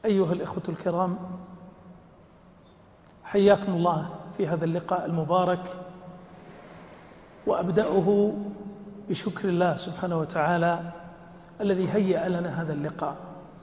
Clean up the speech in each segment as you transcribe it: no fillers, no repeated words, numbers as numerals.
أيها الإخوة الكرام، حياكم الله في هذا اللقاء المبارك، وأبدأه بشكر الله سبحانه وتعالى الذي هيأ لنا هذا اللقاء،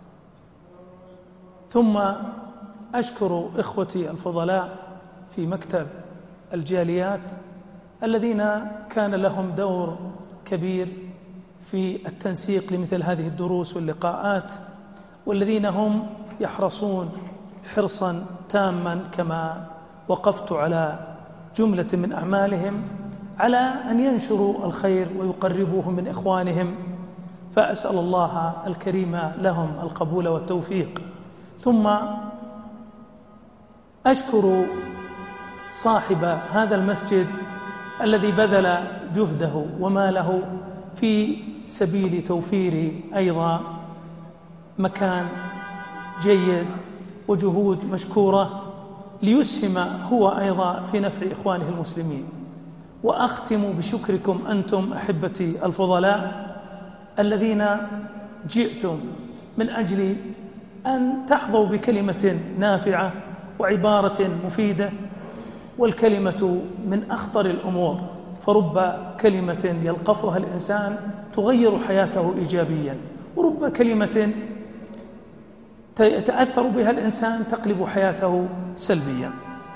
ثم أشكر إخوتي الفضلاء في مكتب الجاليات الذين كان لهم دور كبير في التنسيق لمثل هذه الدروس واللقاءات، والذين هم يحرصون حرصا تاما كما وقفت على جملة من أعمالهم على أن ينشروا الخير ويقربوه من إخوانهم، فأسأل الله الكريم لهم القبول والتوفيق. ثم أشكر صاحب هذا المسجد الذي بذل جهده وماله في سبيل توفير أيضا مكان جيد وجهود مشكورة ليسهم هو أيضا في نفع إخوانه المسلمين. وأختم بشكركم أنتم أحبتي الفضلاء الذين جئتم من أجل أن تحظوا بكلمة نافعة وعبارة مفيدة، والكلمة من أخطر الأمور، فرب كلمة يلقفها الإنسان تغير حياته إيجابيا، ورب كلمة يتأثر بها الإنسان تقلب حياته سلبيا.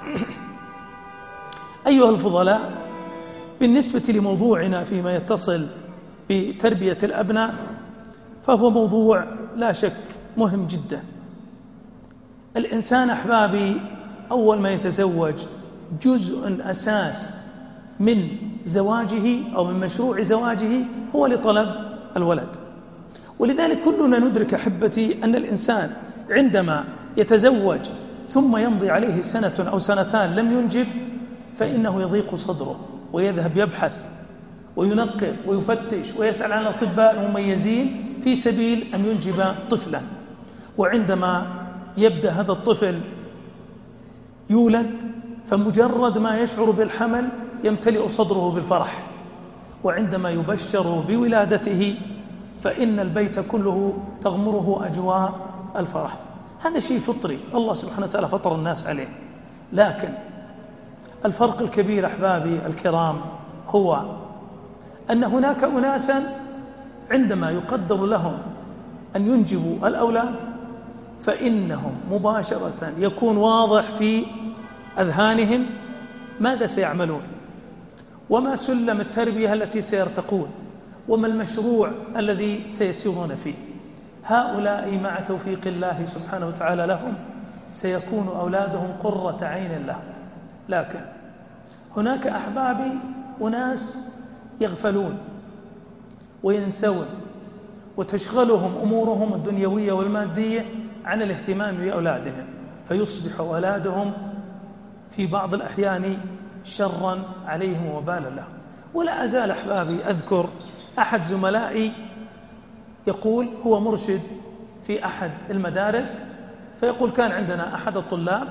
أيها الفضلاء، بالنسبة لموضوعنا فيما يتصل بتربية الأبناء، فهو موضوع لا شك مهم جدا. الإنسان أحبابي أول ما يتزوج جزء أساس من زواجه أو من مشروع زواجه هو لطلب الولد، ولذلك كلنا ندرك أحبتي أن الإنسان عندما يتزوج ثم يمضي عليه سنة أو سنتان لم ينجب فإنه يضيق صدره ويذهب يبحث وينقب ويفتش ويسأل عن الأطباء المميزين في سبيل أن ينجب طفلا. وعندما يبدأ هذا الطفل يولد، فمجرد ما يشعر بالحمل يمتلئ صدره بالفرح، وعندما يبشر بولادته فإن البيت كله تغمره أجواء الفرح. هذا شيء فطري الله سبحانه وتعالى فطر الناس عليه، لكن الفرق الكبير أحبابي الكرام هو أن هناك أناسا عندما يقدر لهم أن ينجبوا الأولاد فإنهم مباشرة يكون واضح في أذهانهم ماذا سيعملون، وما سلم التربية التي سيرتقون، وما المشروع الذي سيسيرون فيه. هؤلاء مع توفيق الله سبحانه وتعالى لهم سيكون أولادهم قرة عين لهم. لكن هناك أحبابي أناس يغفلون وينسون وتشغلهم أمورهم الدنيوية والمادية عن الاهتمام بأولادهم، فيصبح أولادهم في بعض الأحيان شرا عليهم وبالا لهم. ولا أزال أحبابي أذكر أحد زملائي يقول هو مرشد في أحد المدارس، فيقول كان عندنا أحد الطلاب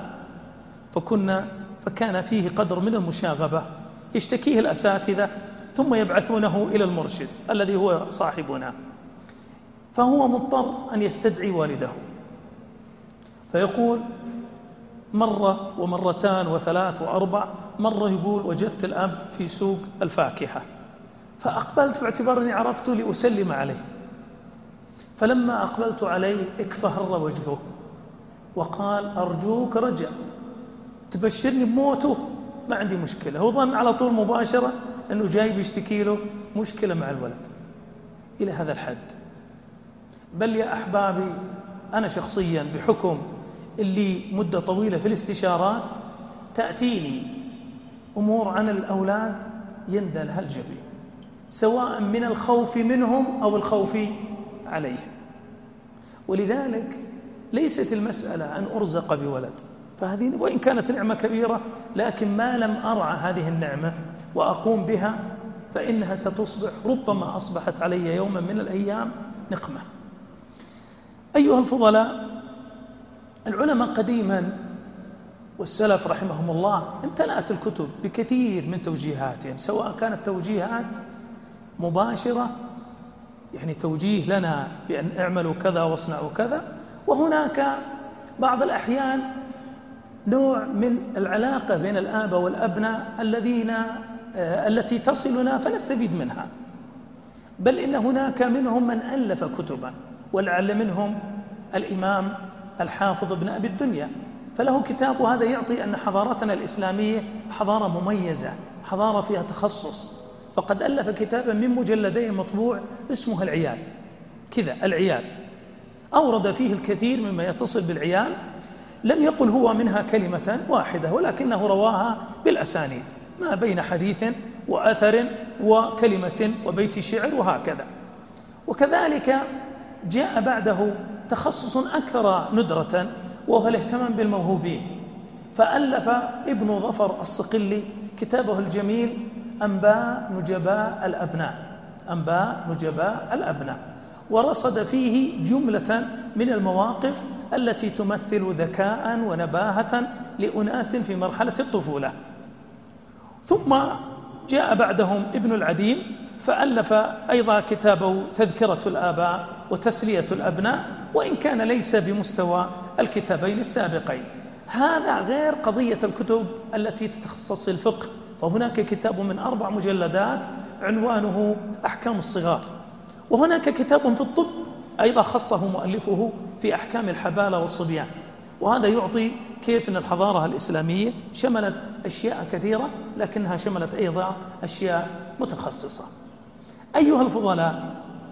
فكان فيه قدر من المشاغبة يشتكيه الأساتذة ثم يبعثونه إلى المرشد الذي هو صاحبنا، فهو مضطر أن يستدعي والده، فيقول مرة ومرتان وثلاث وأربع، مرة يقول وجدت الأب في سوق الفاكهة، فأقبلت باعتبارني عرفت لأسلم عليه، فلما أقبلت عليه اكفهر وجهه وقال أرجوك رجع تبشرني بموته، ما عندي مشكلة. هو ظن على طول مباشرة أنه جاي بيشتكي له مشكلة مع الولد إلى هذا الحد. بل يا أحبابي أنا شخصيا بحكم اللي مدة طويلة في الاستشارات تأتيني أمور عن الأولاد يندى لها الجبين، سواء من الخوف منهم أو الخوف عليهم. ولذلك ليست المسألة أن أرزق بولد، فهذه وإن كانت نعمة كبيرة، لكن ما لم أرعى هذه النعمة وأقوم بها فإنها ستصبح ربما أصبحت علي يوما من الأيام نقمة. أيها الفضلاء، العلماء قديما والسلف رحمهم الله امتلأت الكتب بكثير من توجيهاتهم، سواء كانت توجيهات مباشرة يعني توجيه لنا بأن اعملوا كذا واصنعوا كذا، وهناك بعض الأحيان نوع من العلاقة بين الآباء والأبناء التي تصلنا فنستفيد منها، بل إن هناك منهم من ألف كتبا، ولعل منهم الإمام الحافظ ابن أبي الدنيا، فله كتاب، هذا يعطي أن حضارتنا الإسلامية حضارة مميزة، حضارة فيها تخصص. فقد ألف كتابا من مجلدين مطبوع اسمه العيال، كذا العيال، أورد فيه الكثير مما يتصل بالعيال، لم يقل هو منها كلمة واحدة، ولكنه رواها بالأسانيد ما بين حديث وأثر وكلمة وبيت شعر وهكذا. وكذلك جاء بعده تخصص أكثر ندرة، وهو الاهتمام بالموهوبين، فألف ابن ظفر الصقلي كتابه الجميل أنباء نجباء الأبناء، أنباء نجباء الأبناء، ورصد فيه جملة من المواقف التي تمثل ذكاء ونباهة لأناس في مرحلة الطفولة. ثم جاء بعدهم ابن العديم فألف أيضا كتابه تذكرة الآباء وتسلية الأبناء، وإن كان ليس بمستوى الكتابين السابقين. هذا غير قضية الكتب التي تتخصص في الفقه، فهناك كتاب من 4 مجلدات عنوانه أحكام الصغار، وهناك كتاب في الطب أيضا خصه مؤلفه في أحكام الحبالة والصبيان. وهذا يعطي كيف أن الحضارة الإسلامية شملت أشياء كثيرة، لكنها شملت أيضا أشياء متخصصة. أيها الفضلاء،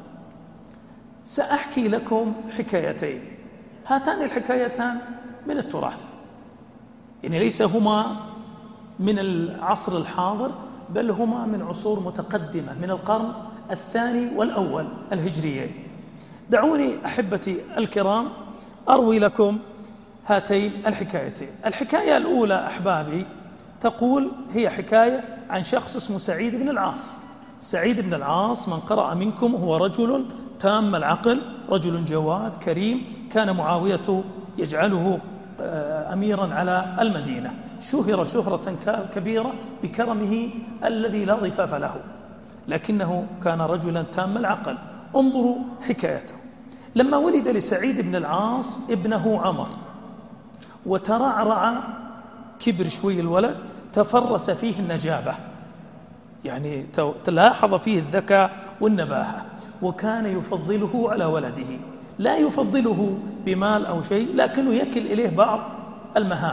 سأحكي لكم حكايتين، هاتان الحكايتان من التراث، يعني ليس هما من العصر الحاضر، بل هما من عصور متقدمة من القرن الثاني والأول الهجريين. دعوني أحبتي الكرام أروي لكم هاتين الحكايتين. الحكاية الأولى أحبابي تقول، هي حكاية عن شخص اسمه سعيد بن العاص. سعيد بن العاص من قرأ منكم هو رجل تام العقل، رجل جواد كريم، كان معاوية يجعله أميرا على المدينة، شهر شهرة كبيرة بكرمه الذي لا ضفاف له، لكنه كان رجلا تام العقل. انظروا حكايته. لما ولد لسعيد بن العاص ابنه عمر، وترعرع، كبر شوي الولد، تفرس فيه النجابة، يعني تلاحظ فيه الذكاء والنباهة، وكان يفضله على ولده، لا يفضله بمال أو شيء، لكنه يكل إليه بعض المهام.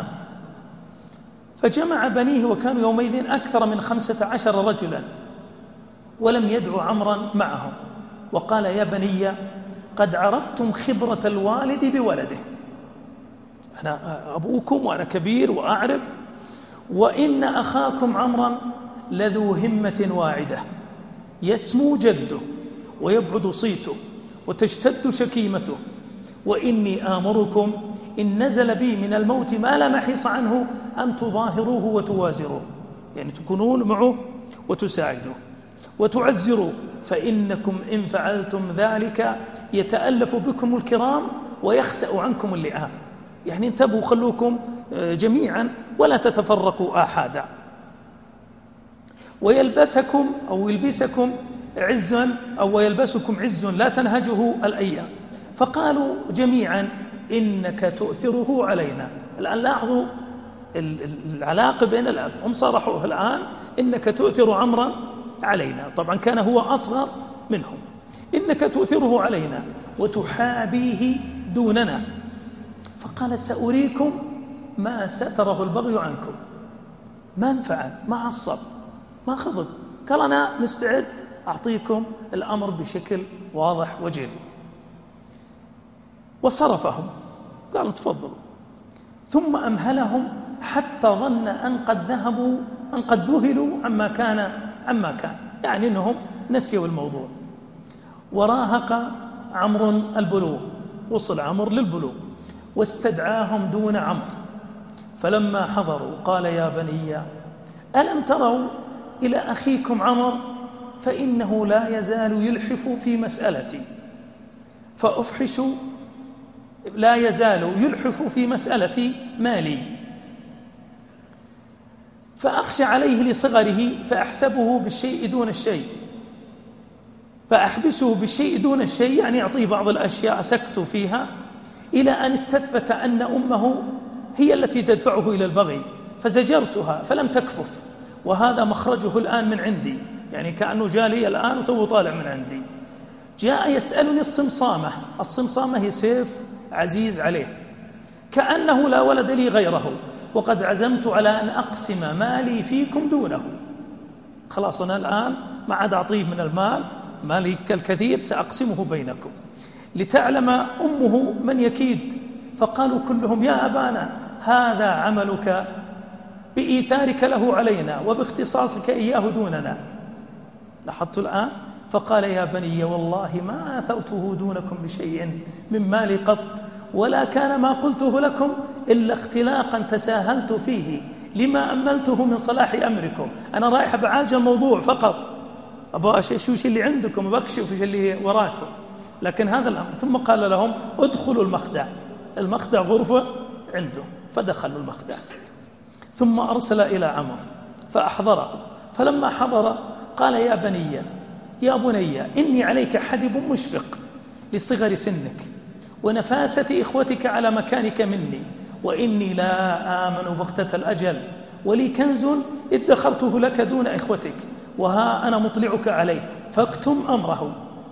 فجمع بنيه، وكانوا يومئذ أكثر من 15 رجلا، ولم يدعو عمرا معهم، وقال: يا بني، قد عرفتم خبرة الوالد بولده، أنا أبوكم وأنا كبير وأعرف، وإن أخاكم عمرا لذو همة واعدة، يسمو جده ويبعد صيته وتشتد شكيمته، وإني آمركم إن نزل بي من الموت ما لا محيص عنه أن تظاهروه وتوازروه، يعني تكونون معه وتساعدوه وتعزروه، فإنكم إن فعلتم ذلك يتألف بكم الكرام ويخسأ عنكم اللئام، يعني انتبهوا، خلوكم جميعا ولا تتفرقوا آحادا، ويلبسكم أو يلبسكم عزا، أو ويلبسكم عز لا تنهجه الأيام. فقالوا جميعا: إنك تؤثره علينا. الآن لاحظوا العلاقة بين الأب، هم صرحوه الآن: إنك تؤثر عمرا علينا، طبعا كان هو أصغر منهم، إنك تؤثره علينا وتحابيه دوننا. فقال: سأريكم ما ستره البغي عنكم. ما انفعل، ما عصب، ما خضب، قال: أنا مستعد أعطيكم الأمر بشكل واضح وجلي. وصرفهم، قالوا: تفضلوا. ثم أمهلهم حتى ظن أن قد ذهلوا عما كان، يعني أنهم نسيوا الموضوع. وراهق عمرو البلوغ، وصل عمرو للبلوغ، واستدعاهم دون عمرو، فلما حضروا قال: يا بني، ألم تروا إلى أخيكم عمرو؟ فإنه لا يزال يلحف في مسألتي، فأفحش، لا يزال يلحف في مسألة مالي، فأخشى عليه لصغره، فأحسبه بالشيء دون الشيء، فأحبسه بالشيء دون الشيء، يعني يعطيه بعض الأشياء سكت فيها، إلى أن استثبت أن أمه هي التي تدفعه إلى البغي، فزجرتها فلم تكفف، وهذا مخرجه الآن من عندي، يعني كأنه جاء لي الآن وتو طالع من عندي. جاء يسألني الصمصامة. الصمصامة هي سيف عزيز عليه، كأنه لا ولد لي غيره، وقد عزمت على أن أقسم مالي فيكم دونه. خلاص أنا الآن ما عاد أعطيه من المال، مالي كالكثير سأقسمه بينكم. لتعلم أمه من يكيد، فقالوا كلهم يا أبانا هذا عملك بإيثارك له علينا وباختصاصك إياه دوننا. لاحظت الآن؟ فقال يا بني والله ما آثرته دونكم بشيء من مالي قط، ولا كان ما قلته لكم إلا اختلاقا تساهلت فيه لما أملته من صلاح أمركم. أنا رايح بعالج الموضوع فقط، أبغى أشوف اللي عندكم وبكشف وش اللي وراكم، لكن هذا الأمر. ثم قال لهم ادخلوا المخدع. المخدع غرفة عنده، فدخلوا المخدع. ثم أرسل إلى عمر فأحضره، فلما حضر قال يا بني إني عليك حدب مشفق لصغر سنك ونفاسة إخوتك على مكانك مني، وإني لا آمن بغتة الأجل، ولي كنز ادخرته لك دون إخوتك، وها أنا مطلعك عليه فاكتم أمره.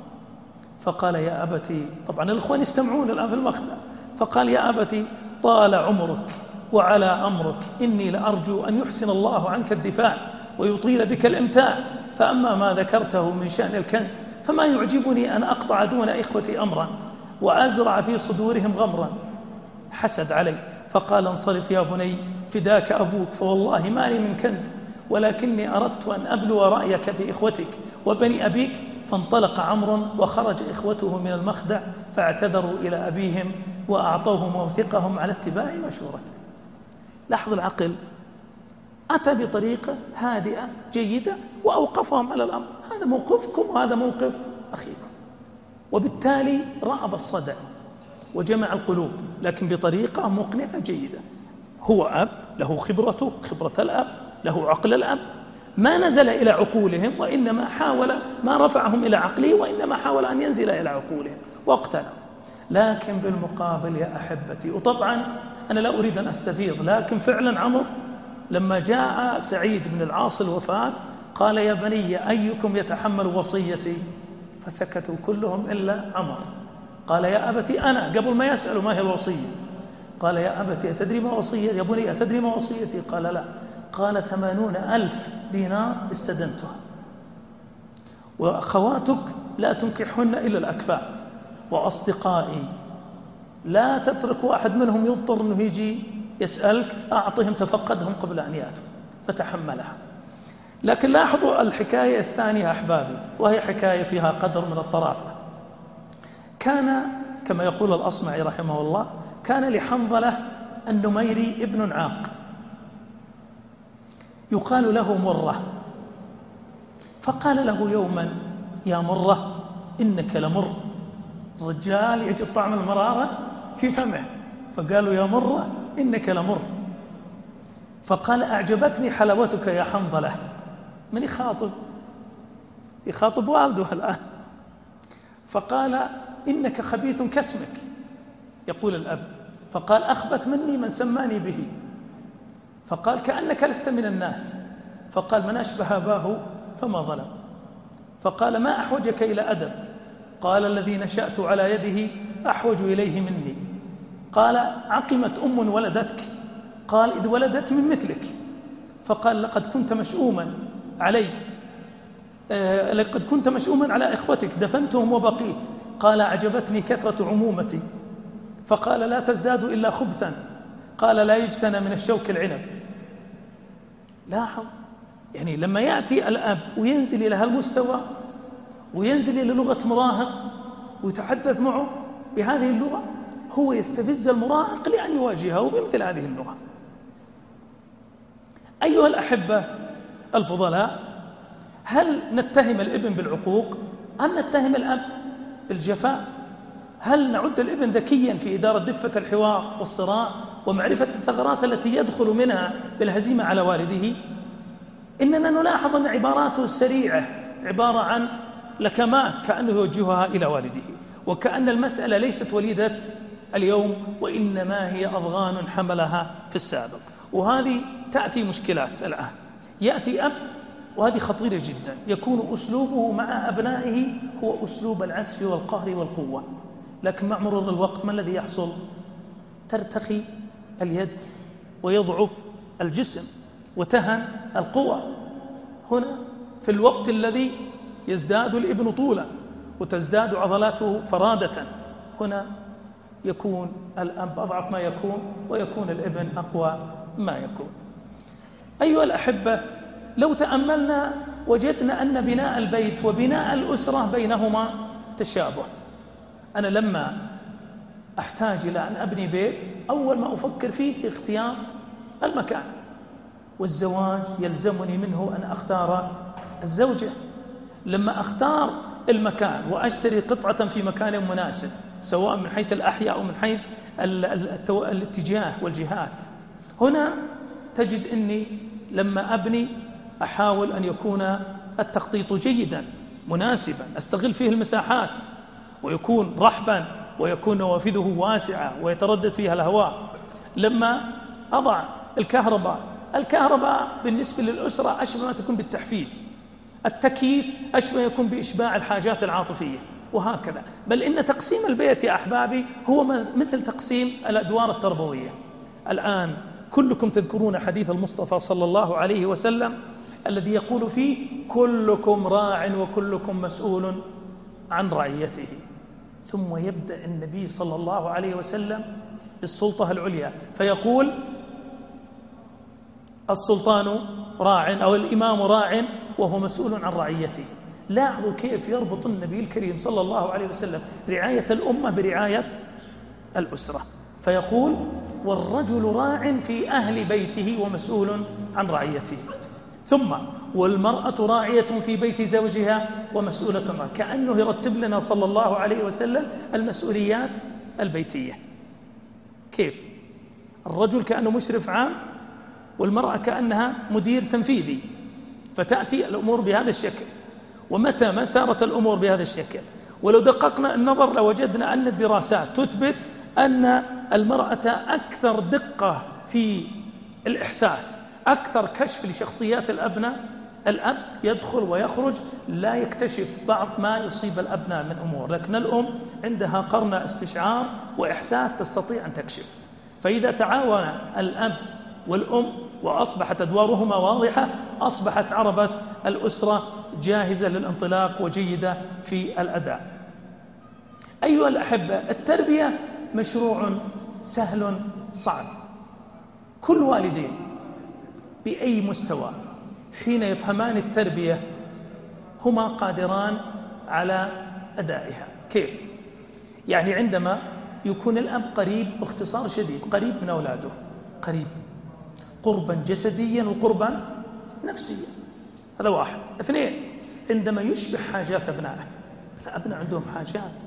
فقال يا أبتي، طبعا الإخوان يستمعون الآن في المخدع، فقال يا أبتي طال عمرك وعلى أمرك، إني لأرجو أن يحسن الله عنك الدفاع ويطيل بك الإمتاع، فأما ما ذكرته من شأن الكنز فما يعجبني أن أقطع دون إخوتي أمرا وأزرع في صدورهم غمرا. حسد علي فقال انصرف يا بني فداك أبوك، فوالله ما لي من كنز، ولكني أردت أن أبلو رأيك في إخوتك وبني أبيك. فانطلق عمرو وخرج إخوته من المخدع فاعتذروا إلى أبيهم وأعطوه موثقهم على اتباع مشورته. لاحظ العقل، أتى بطريقة هادئة جيدة وأوقفهم على الأمر، هذا موقفكم وهذا موقف أخيكم، وبالتالي رأب الصدع وجمع القلوب، لكن بطريقة مقنعة جيدة. هو أب له خبرته، خبرة الأب، له عقل الأب، ما نزل إلى عقولهم، وإنما حاول ما رفعهم إلى عقله، وإنما حاول أن ينزل إلى عقولهم واقتنع. لكن بالمقابل يا أحبتي، وطبعا أنا لا أريد أن أستفيض، لكن فعلا عمرو لما جاء سعيد بن العاص الوفاة قال يا بني أيكم يتحمل وصيتي؟ فسكتوا كلهم إلا عمر. قال يا أبتي أنا، قبل ما يسألوا ما هي الوصية. قال يا أبتي أتدري ما وصية؟ يا بني أتدري ما وصيتي؟ قال لا. قال 80,000 دينار استدنتها، وأخواتك لا تنكحهن إلا الأكفاء، وأصدقائي لا تترك واحد منهم يضطر أنه يجي يسألك، أعطهم تفقدهم قبل أن يأتوا، فتحملها. لكن لاحظوا الحكاية الثانية أحبابي، وهي حكاية فيها قدر من الطرافة. كان كما يقول الأصمعي رحمه الله، كان لحنظلة النميري ابن عاق يقال له مرة، فقال له يوما يا مرة إنك لمر. الرجال يجد طعم المرارة في فمه، فقالوا يا مرة إنك لمر. فقال أعجبتني حلاوتك يا حنظلة. من يخاطب والده الآن. فقال إنك خبيث كاسمك، يقول الأب. فقال أخبث مني من سماني به. فقال كأنك لست من الناس. فقال من أشبه أباه فما ظلم. فقال ما أحوجك إلى أدب؟ قال الذي نشأت على يده أحوج إليه مني. قال عقمت أم ولدتك؟ قال إذ ولدت من مثلك. فقال لقد كنت مشؤوما علي، لقد كنت مشؤوما على إخوتك دفنتهم وبقيت. قال أعجبتني كثرة عمومتي. فقال لا تزداد إلا خبثا. قال لا يجتنى من الشوك العنب. لاحظ يعني لما يأتي الأب وينزل إلى هالمستوى وينزل إلى لغة مراهق ويتحدث معه بهذه اللغة، هو يستفز المراهق لأن يواجهه بمثل هذه اللغة. أيها الأحبة الفضلاء، هل نتهم الابن بالعقوق أم نتهم الأب بالجفاء؟ هل نعد الابن ذكيا في إدارة دفة الحوار والصراع ومعرفة الثغرات التي يدخل منها بالهزيمة على والده؟ إننا نلاحظ أن عباراته السريعة عبارة عن لكمات كأنه يوجهها إلى والده، وكأن المسألة ليست وليدة اليوم، وإنما هي أضغان حملها في السابق. وهذه تأتي مشكلات الآن. يأتي أب، وهذه خطيرة جدا، يكون أسلوبه مع أبنائه هو أسلوب العسف والقهر والقوة، لكن مع مرور الوقت ما الذي يحصل؟ ترتخي اليد ويضعف الجسم وتهن القوة. هنا في الوقت الذي يزداد الابن طولا وتزداد عضلاته فرادة، هنا يكون الأب أضعف ما يكون ويكون الابن أقوى ما يكون. أيها الأحبة، لو تأملنا وجدنا أن بناء البيت وبناء الأسرة بينهما تشابه. أنا لما أحتاج إلى أن أبني بيت، أول ما أفكر فيه اختيار المكان، والزواج يلزمني منه أن أختار الزوجة. لما أختار المكان وأشتري قطعة في مكان مناسب، سواء من حيث الأحياء أو من حيث الاتجاه والجهات، هنا تجد أني لما أبني أحاول أن يكون التخطيط جيدا مناسبا، أستغل فيه المساحات، ويكون رحبا، ويكون نوافذه واسعة ويتردد فيها الهواء. لما أضع الكهرباء بالنسبة للأسرة أشبه ما تكون بالتحفيز، التكييف أشبه يكون بإشباع الحاجات العاطفية، وهكذا. بل إن تقسيم البيت يا أحبابي هو مثل تقسيم الأدوار التربوية. الآن كلكم تذكرون حديث المصطفى صلى الله عليه وسلم الذي يقول فيه: كلكم راع وكلكم مسؤول عن رعيته. ثم يبدأ النبي صلى الله عليه وسلم بالسلطة العليا فيقول: السلطان راع أو الإمام راع وهو مسؤول عن رعيته. لاحظوا كيف يربط النبي الكريم صلى الله عليه وسلم رعاية الأمة برعاية الأسرة، فيقول: والرجل راع في أهل بيته ومسؤول عن رعيته. ثم والمرأة راعية في بيت زوجها ومسؤولة عنه. كأنه يرتب لنا صلى الله عليه وسلم المسؤوليات البيتية. كيف؟ الرجل كأنه مشرف عام، والمرأة كأنها مدير تنفيذي، فتأتي الأمور بهذا الشكل. ومتى ما سارت الأمور بهذا الشكل، ولو دققنا النظر لوجدنا أن الدراسات تثبت أن المرأة أكثر دقة في الإحساس، أكثر كشف لشخصيات الأبناء. الأب يدخل ويخرج لا يكتشف بعض ما يصيب الأبناء من أمور، لكن الأم عندها قرن استشعار وإحساس تستطيع أن تكشف. فإذا تعاون الأب والأم وأصبحت أدوارهما واضحة، أصبحت عربة الأسرة جاهزة للانطلاق وجيدة في الأداء. أيها الأحبة، التربية مشروع سهل صعب. كل والدين بأي مستوى حين يفهمان التربية هما قادران على أدائها. كيف؟ يعني عندما يكون الأب قريب، باختصار شديد، قريب من أولاده، قريب قربا جسديا وقربا نفسيا، هذا واحد. اثنين، عندما يشبع حاجات أبنائه، الأبناء عندهم حاجات.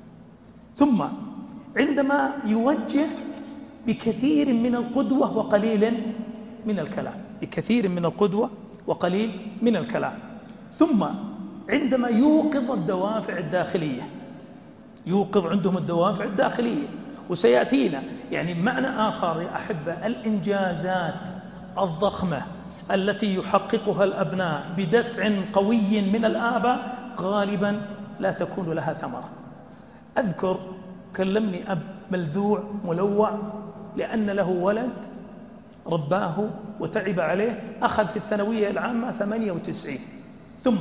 ثم عندما يوجه بكثير من القدوة وقليل من الكلام، بكثير من القدوة وقليل من الكلام. ثم عندما يوقظ الدوافع الداخلية، يوقظ عندهم الدوافع الداخلية. وسيأتينا يعني معنى آخر يا أحبة: الإنجازات الضخمة التي يحققها الأبناء بدفع قوي من الآباء غالبا لا تكون لها ثمرة. أذكر كلمني أب ملذوع ملوع لأن له ولد رباه وتعب عليه، أخذ في الثانوية العامة 98، ثم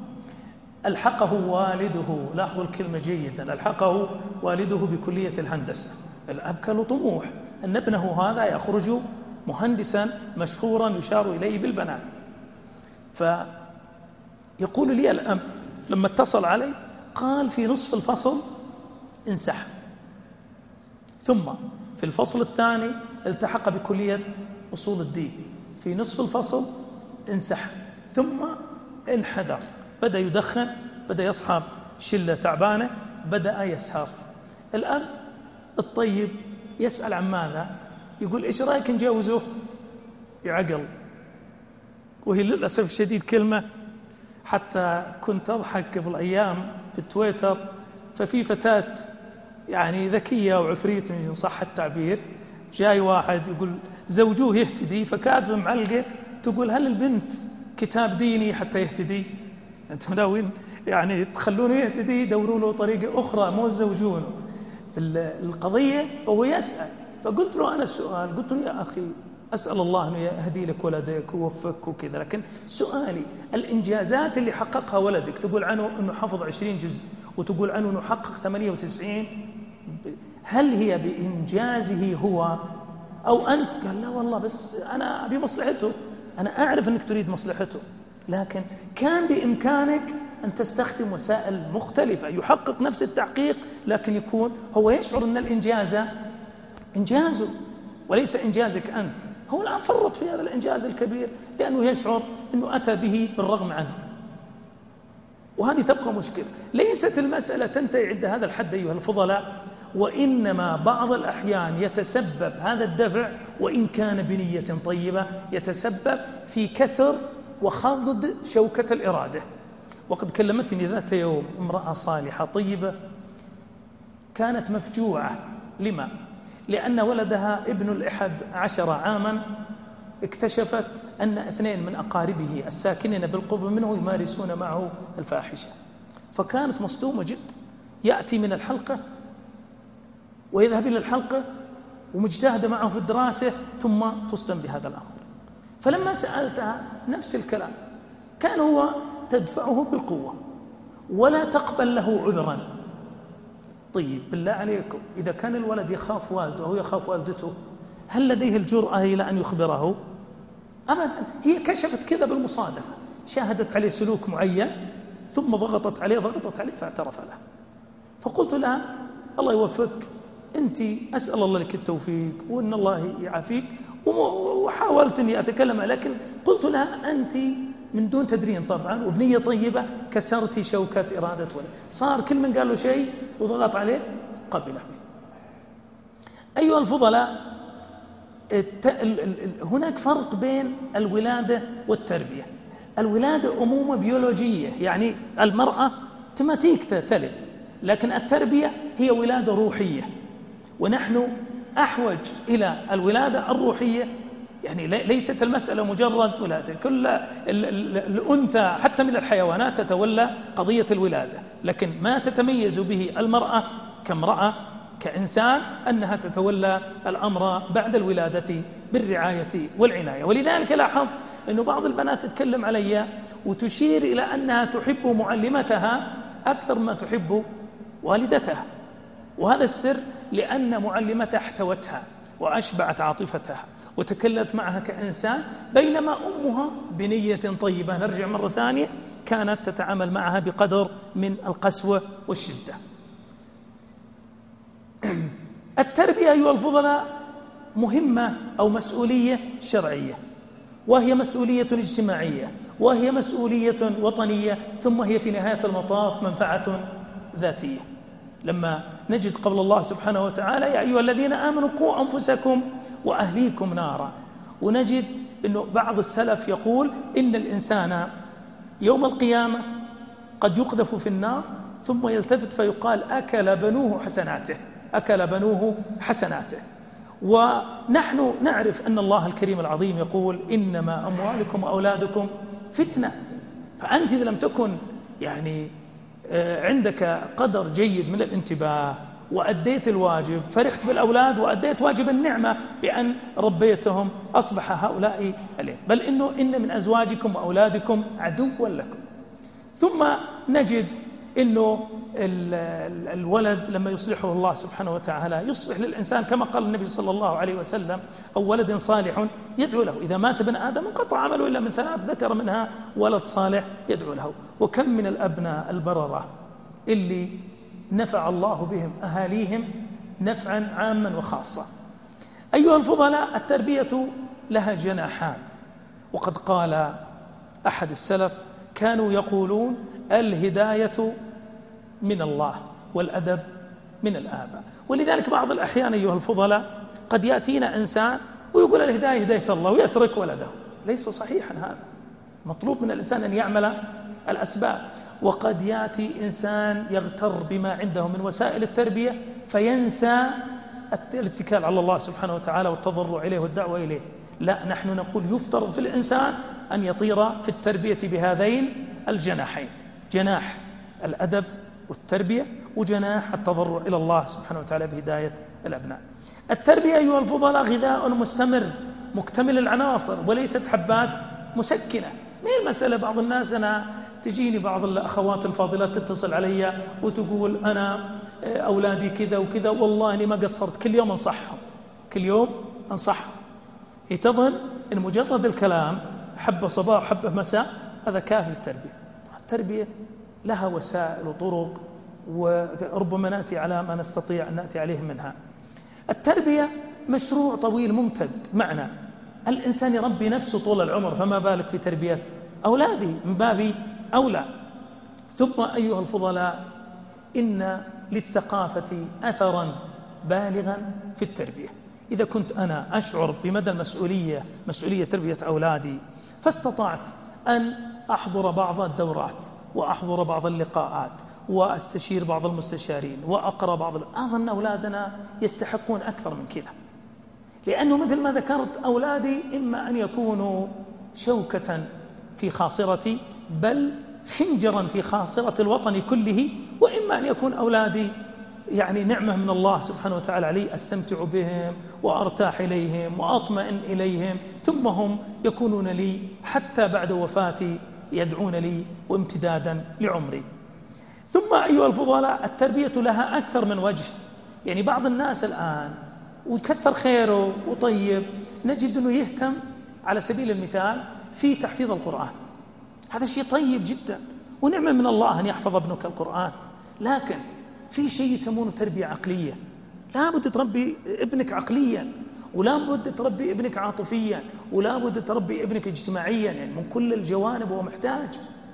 ألحقه والده، لاحظوا الكلمة جيدا، ألحقه والده بكلية الهندسة. الأب كان له طموح أن ابنه هذا يخرج مهندسا مشهورا يشار إليه بالبنان. فيقول لي الأب لما اتصل علي، قال: في نصف الفصل انسحب، ثم في الفصل الثاني التحق بكلية أصول الدين، في نصف الفصل انسحب، ثم انحدر، بدأ يدخن، بدأ يصحب شلة تعبانة، بدأ يسهر. الأب الطيب يسأل عن ماذا؟ يقول: إيش رأيك نجوزه؟ يعقل. وهي للأسف الشديد كلمة، حتى كنت أضحك قبل أيام في تويتر، ففي فتاة يعني ذكية وعفريت إن صح التعبير. جاي واحد يقول زوجوه يهتدي، فكاتبة معلقة تقول هل البنت كتاب ديني حتى يهتدي؟ أنتم ناويين يعني تخلونه يهتدي، دوروا له طريقة أخرى مو زوجونه القضية. فهو يسأل، فقلت له أنا السؤال، قلت له يا أخي أسأل الله أنه يهدي لك ولدك ووفقك وكذا، لكن سؤالي الإنجازات اللي حققها ولدك تقول عنه أنه حفظ 20 جزء وتقول عنه أنه حقق 98، هل هي بإنجازه هو أو أنت؟ قال لا والله بس أنا أبي مصلحته، أنا أعرف أنك تريد مصلحته، لكن كان بإمكانك أن تستخدم وسائل مختلفة يحقق نفس التحقيق، لكن يكون هو يشعر أن الإنجاز إنجازه وليس إنجازك أنت. هو الآن فرط في هذا الإنجاز الكبير لأنه يشعر أنه أتى به بالرغم عنه، وهذه تبقى مشكلة. ليست المسألة تنتهي عند هذا الحد أيها الفضلاء، وإنما بعض الأحيان يتسبب هذا الدفع وإن كان بنية طيبة يتسبب في كسر وخض شوكة الإرادة. وقد كلمتني ذات يوم امرأة صالحة طيبة كانت مفجوعة. لما؟ لأن ولدها ابن 11 عاما اكتشفت أن 2 من أقاربه الساكنين بالقرب منه يمارسون معه الفاحشة، فكانت مصدومة جدا. يأتي من الحلقة ويذهب إلى الحلقة ومجتهدة معه في الدراسة، ثم تصدم بهذا الأمر. فلما سألتها نفس الكلام، كان هو تدفعه بالقوة ولا تقبل له عذرا. طيب بالله عليكم، إذا كان الولد يخاف والده أو يخاف والدته، هل لديه الجرأة إلى أن يخبره؟ أبدا. هي كشفت كذا بالمصادفة، شاهدت عليه سلوك معين ثم ضغطت عليه فاعترف له. فقلت لها الله يوفقك، أنت أسأل الله لك التوفيق وأن الله يعافيك، وحاولت أني أتكلم، لكن قلت لها أنت من دون تدرين طبعا وبنية طيبة كسرتي شوكة إرادة ولد. صار كل من قال له شيء وضغط عليه قبله. أيها الفضلاء، هناك فرق بين الولادة والتربية. الولادة أمومة بيولوجية، يعني المرأة تماتيك تلد، لكن التربية هي ولادة روحية، ونحن أحوج إلى الولادة الروحية. يعني ليست المسألة مجرد ولادة، كل الأنثى حتى من الحيوانات تتولى قضية الولادة، لكن ما تتميز به المرأة كامرأة كإنسان أنها تتولى الأمر بعد الولادة بالرعاية والعناية. ولذلك لاحظت أن بعض البنات تتكلم علي وتشير إلى أنها تحب معلمتها أكثر ما تحب والدتها، وهذا السر لأن معلمتها احتوتها وأشبعت عاطفتها وتكلمت معها كإنسان، بينما أمها بنية طيبة، نرجع مرة ثانية، كانت تتعامل معها بقدر من القسوة والشدة. التربية أيها الفضلاء مهمة أو مسؤولية شرعية، وهي مسؤولية اجتماعية، وهي مسؤولية وطنية، ثم هي في نهاية المطاف منفعة ذاتية. لما نجد قول الله سبحانه وتعالى يا أيها الذين آمنوا قوا أنفسكم وأهليكم نارا، ونجد أنه بعض السلف يقول إن الإنسان يوم القيامة قد يقذف في النار ثم يلتفت فيقال أكل بنوه حسناته، أكل بنوه حسناته. ونحن نعرف أن الله الكريم العظيم يقول إنما أموالكم وأولادكم فتنة. فأنت إذا لم تكن يعني عندك قدر جيد من الانتباه وأديت الواجب، فرحت بالأولاد وأديت واجب النعمة بأن ربيتهم، أصبح هؤلاء عليهم، بل إن من أزواجكم وأولادكم عدوا لكم. ثم نجد إنه الولد لما يصلحه الله سبحانه وتعالى يصبح للإنسان كما قال النبي صلى الله عليه وسلم أو ولد صالح يدعو له، إذا مات ابن آدم انقطع عمله إلا من 3 ذكر منها ولد صالح يدعو له. وكم من الأبناء البررة اللي نفع الله بهم أهاليهم نفعا عاما وخاصة. أيها الفضلاء، التربية لها جناحان، وقد قال أحد السلف كانوا يقولون الهداية من الله والأدب من الآباء. ولذلك بعض الأحيان أيها الفضلاء قد يأتينا إنسان ويقول الهداية هداية الله ويترك ولده، ليس صحيحا هذا. مطلوب من الإنسان أن يعمل الأسباب. وقد يأتي إنسان يغتر بما عنده من وسائل التربية فينسى الاتكال على الله سبحانه وتعالى والتضرع إليه والدعوة إليه. لا، نحن نقول يفترض في الإنسان أن يطير في التربية بهذين الجناحين، جناح الأدب والتربية وجناح التضرع إلى الله سبحانه وتعالى بهداية الأبناء. التربية أيها الفضلاء غذاء مستمر مكتمل العناصر وليست حبات مسكنة. ما هي المسألة بعض الناس، أنا تجيني بعض الأخوات الفاضلات تتصل علي وتقول أنا أولادي كذا وكذا، والله أني ما قصرت، كل يوم أنصحهم، كل يوم أنصحهم. هي تظن أن مجرد الكلام حبة صباح وحبة مساء هذا كافي التربية. التربية لها وسائل وطرق، وربما نأتي على ما نستطيع أن نأتي عليه منها. التربية مشروع طويل ممتد، معنى الإنسان يربي نفسه طول العمر، فما بالك في تربية أولاده من باب أولى. ثم أيها الفضلاء إن للثقافة أثرا بالغا في التربية. إذا كنت أنا أشعر بمدى مسؤولية تربية أولادي، فاستطعت أن أحضر بعض الدورات وأحضر بعض اللقاءات وأستشير بعض المستشارين وأقرأ أظن أولادنا يستحقون أكثر من كذا، لأنه مثل ما ذكرت أولادي إما أن يكونوا شوكة في خاصرتي بل خنجرا في خاصرة الوطن كله، وإما أن يكون أولادي يعني نعمة من الله سبحانه وتعالى علي، أستمتع بهم وأرتاح إليهم وأطمئن إليهم، ثم هم يكونون لي حتى بعد وفاتي يدعون لي وامتدادا لعمري. ثم أيها الفضلاء التربية لها أكثر من وجه. يعني بعض الناس الآن وكثر خيره وطيب نجد أنه يهتم على سبيل المثال في تحفيظ القرآن، هذا شيء طيب جدا ونعمة من الله أن يحفظ ابنك القرآن، لكن في شيء يسمونه تربية عقلية. لا بد تربي ابنك عقليا، ولا بد تربي ابنك عاطفيا، ولا بد تربي ابنك اجتماعيا، يعني من كل الجوانب هو محتاج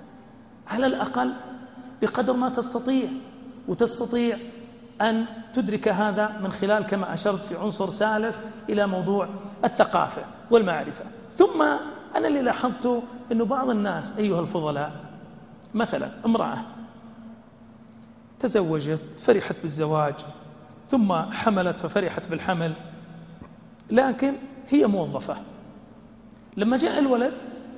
على الأقل بقدر ما تستطيع، وتستطيع أن تدرك هذا من خلال كما أشرت في عنصر سالف إلى موضوع الثقافة والمعرفة. ثم أنا اللي لاحظته أنه بعض الناس أيها الفضلاء، مثلا امرأة تزوجت فرحت بالزواج ثم حملت ففرحت بالحمل، لكن هي موظفة، لما جاء الولد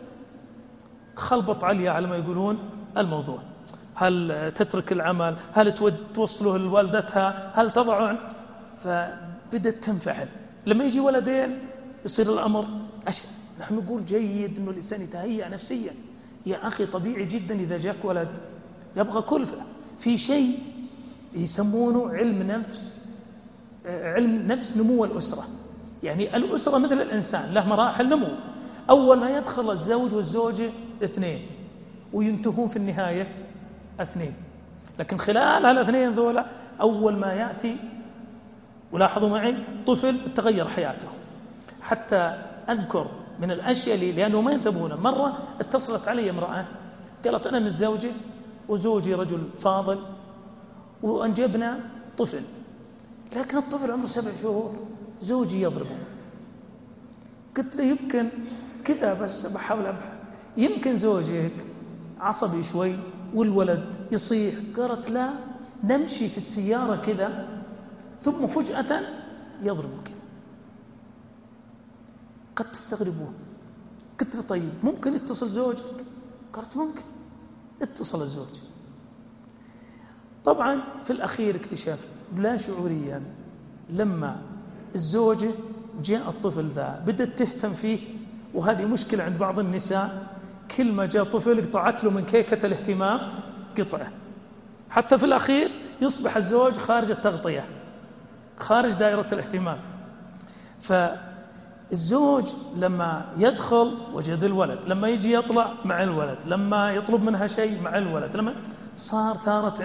خلبط عليها على ما يقولون الموضوع، هل تترك العمل، هل توصله لوالدتها، هل تضع، فبدت تنفعل. لما يجي ولدين يصير الأمر أشد. نحن نقول جيد أنه الإنسان يتهيأ نفسيا، يا أخي طبيعي جدا إذا جاك ولد يبغى كلفة في شيء يسمونه علم نفس نمو الأسرة. يعني الأسرة مثل الإنسان له مراحل نمو، أول ما يدخل الزوج والزوجة 2 وينتهون في النهاية 2، لكن خلال هالاثنين ذولا أول ما يأتي ولاحظوا معي طفل تغير حياته. حتى أذكر من الأشياء لأنه ما ينتبهون، مرة اتصلت علي امرأة قالت أنا متزوجة وزوجي رجل فاضل وأنجبنا طفل، لكن الطفل عمره 7 شهور زوجي يضربه. قلت له يمكن كذا، بس بحاول أبحث، يمكن زوجك عصبي شوي والولد يصيح. قالت لا، نمشي في السيارة كذا ثم فجأة يضربك. قد تستغربون. قلت له طيب ممكن يتصل زوجك؟ قالت ممكن. اتصل الزوج. طبعا في الأخير اكتشفت لا شعوريا لما الزوجة جاء الطفل ذا بدأت تهتم فيه، وهذه مشكلة عند بعض النساء، كل ما جاء طفل قطعت له من كيكة الاهتمام قطعة، حتى في الأخير يصبح الزوج خارج التغطية، خارج دائرة الاهتمام. فالزوج لما يدخل وجد الولد، لما يجي يطلع مع الولد، لما يطلب منها شيء مع الولد، لما ثارت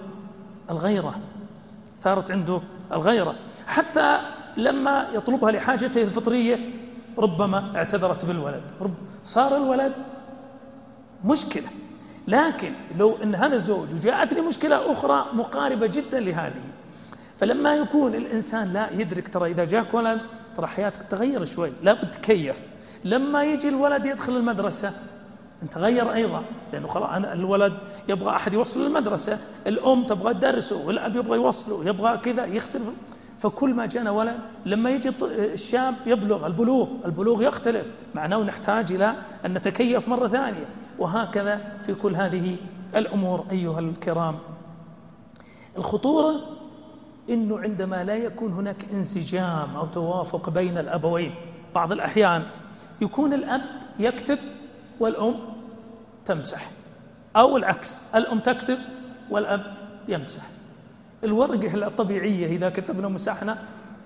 عنده الغيرة، حتى لما يطلبها لحاجته الفطرية ربما اعتذرت بالولد، صار الولد مشكلة. لكن لو أن هذا الزوج وجاءتني مشكلة أخرى مقاربة جدا لهذه، فلما يكون الإنسان لا يدرك ترى إذا جاك ولد ترى حياتك تغير شوي، لا بد تكيف. لما يجي الولد يدخل المدرسة أنت غير أيضا، لأنه خلاص الولد يبغى أحد يوصل للمدرسة، الأم تبغى تدرسه، والأب يبغى يوصله، يبغى كذا، يختلف. فكل ما جانا ولد لما يجي الشاب يبلغ البلوغ يختلف، معناه نحتاج إلى أن نتكيف مرة ثانية، وهكذا في كل هذه الأمور. أيها الكرام، الخطورة إنه عندما لا يكون هناك انسجام أو توافق بين الأبوين، بعض الأحيان يكون الأب يكتب والأم تمسح، أو العكس، الأم تكتب والأب يمسح. الورقة الطبيعية إذا كتبنا مسحنا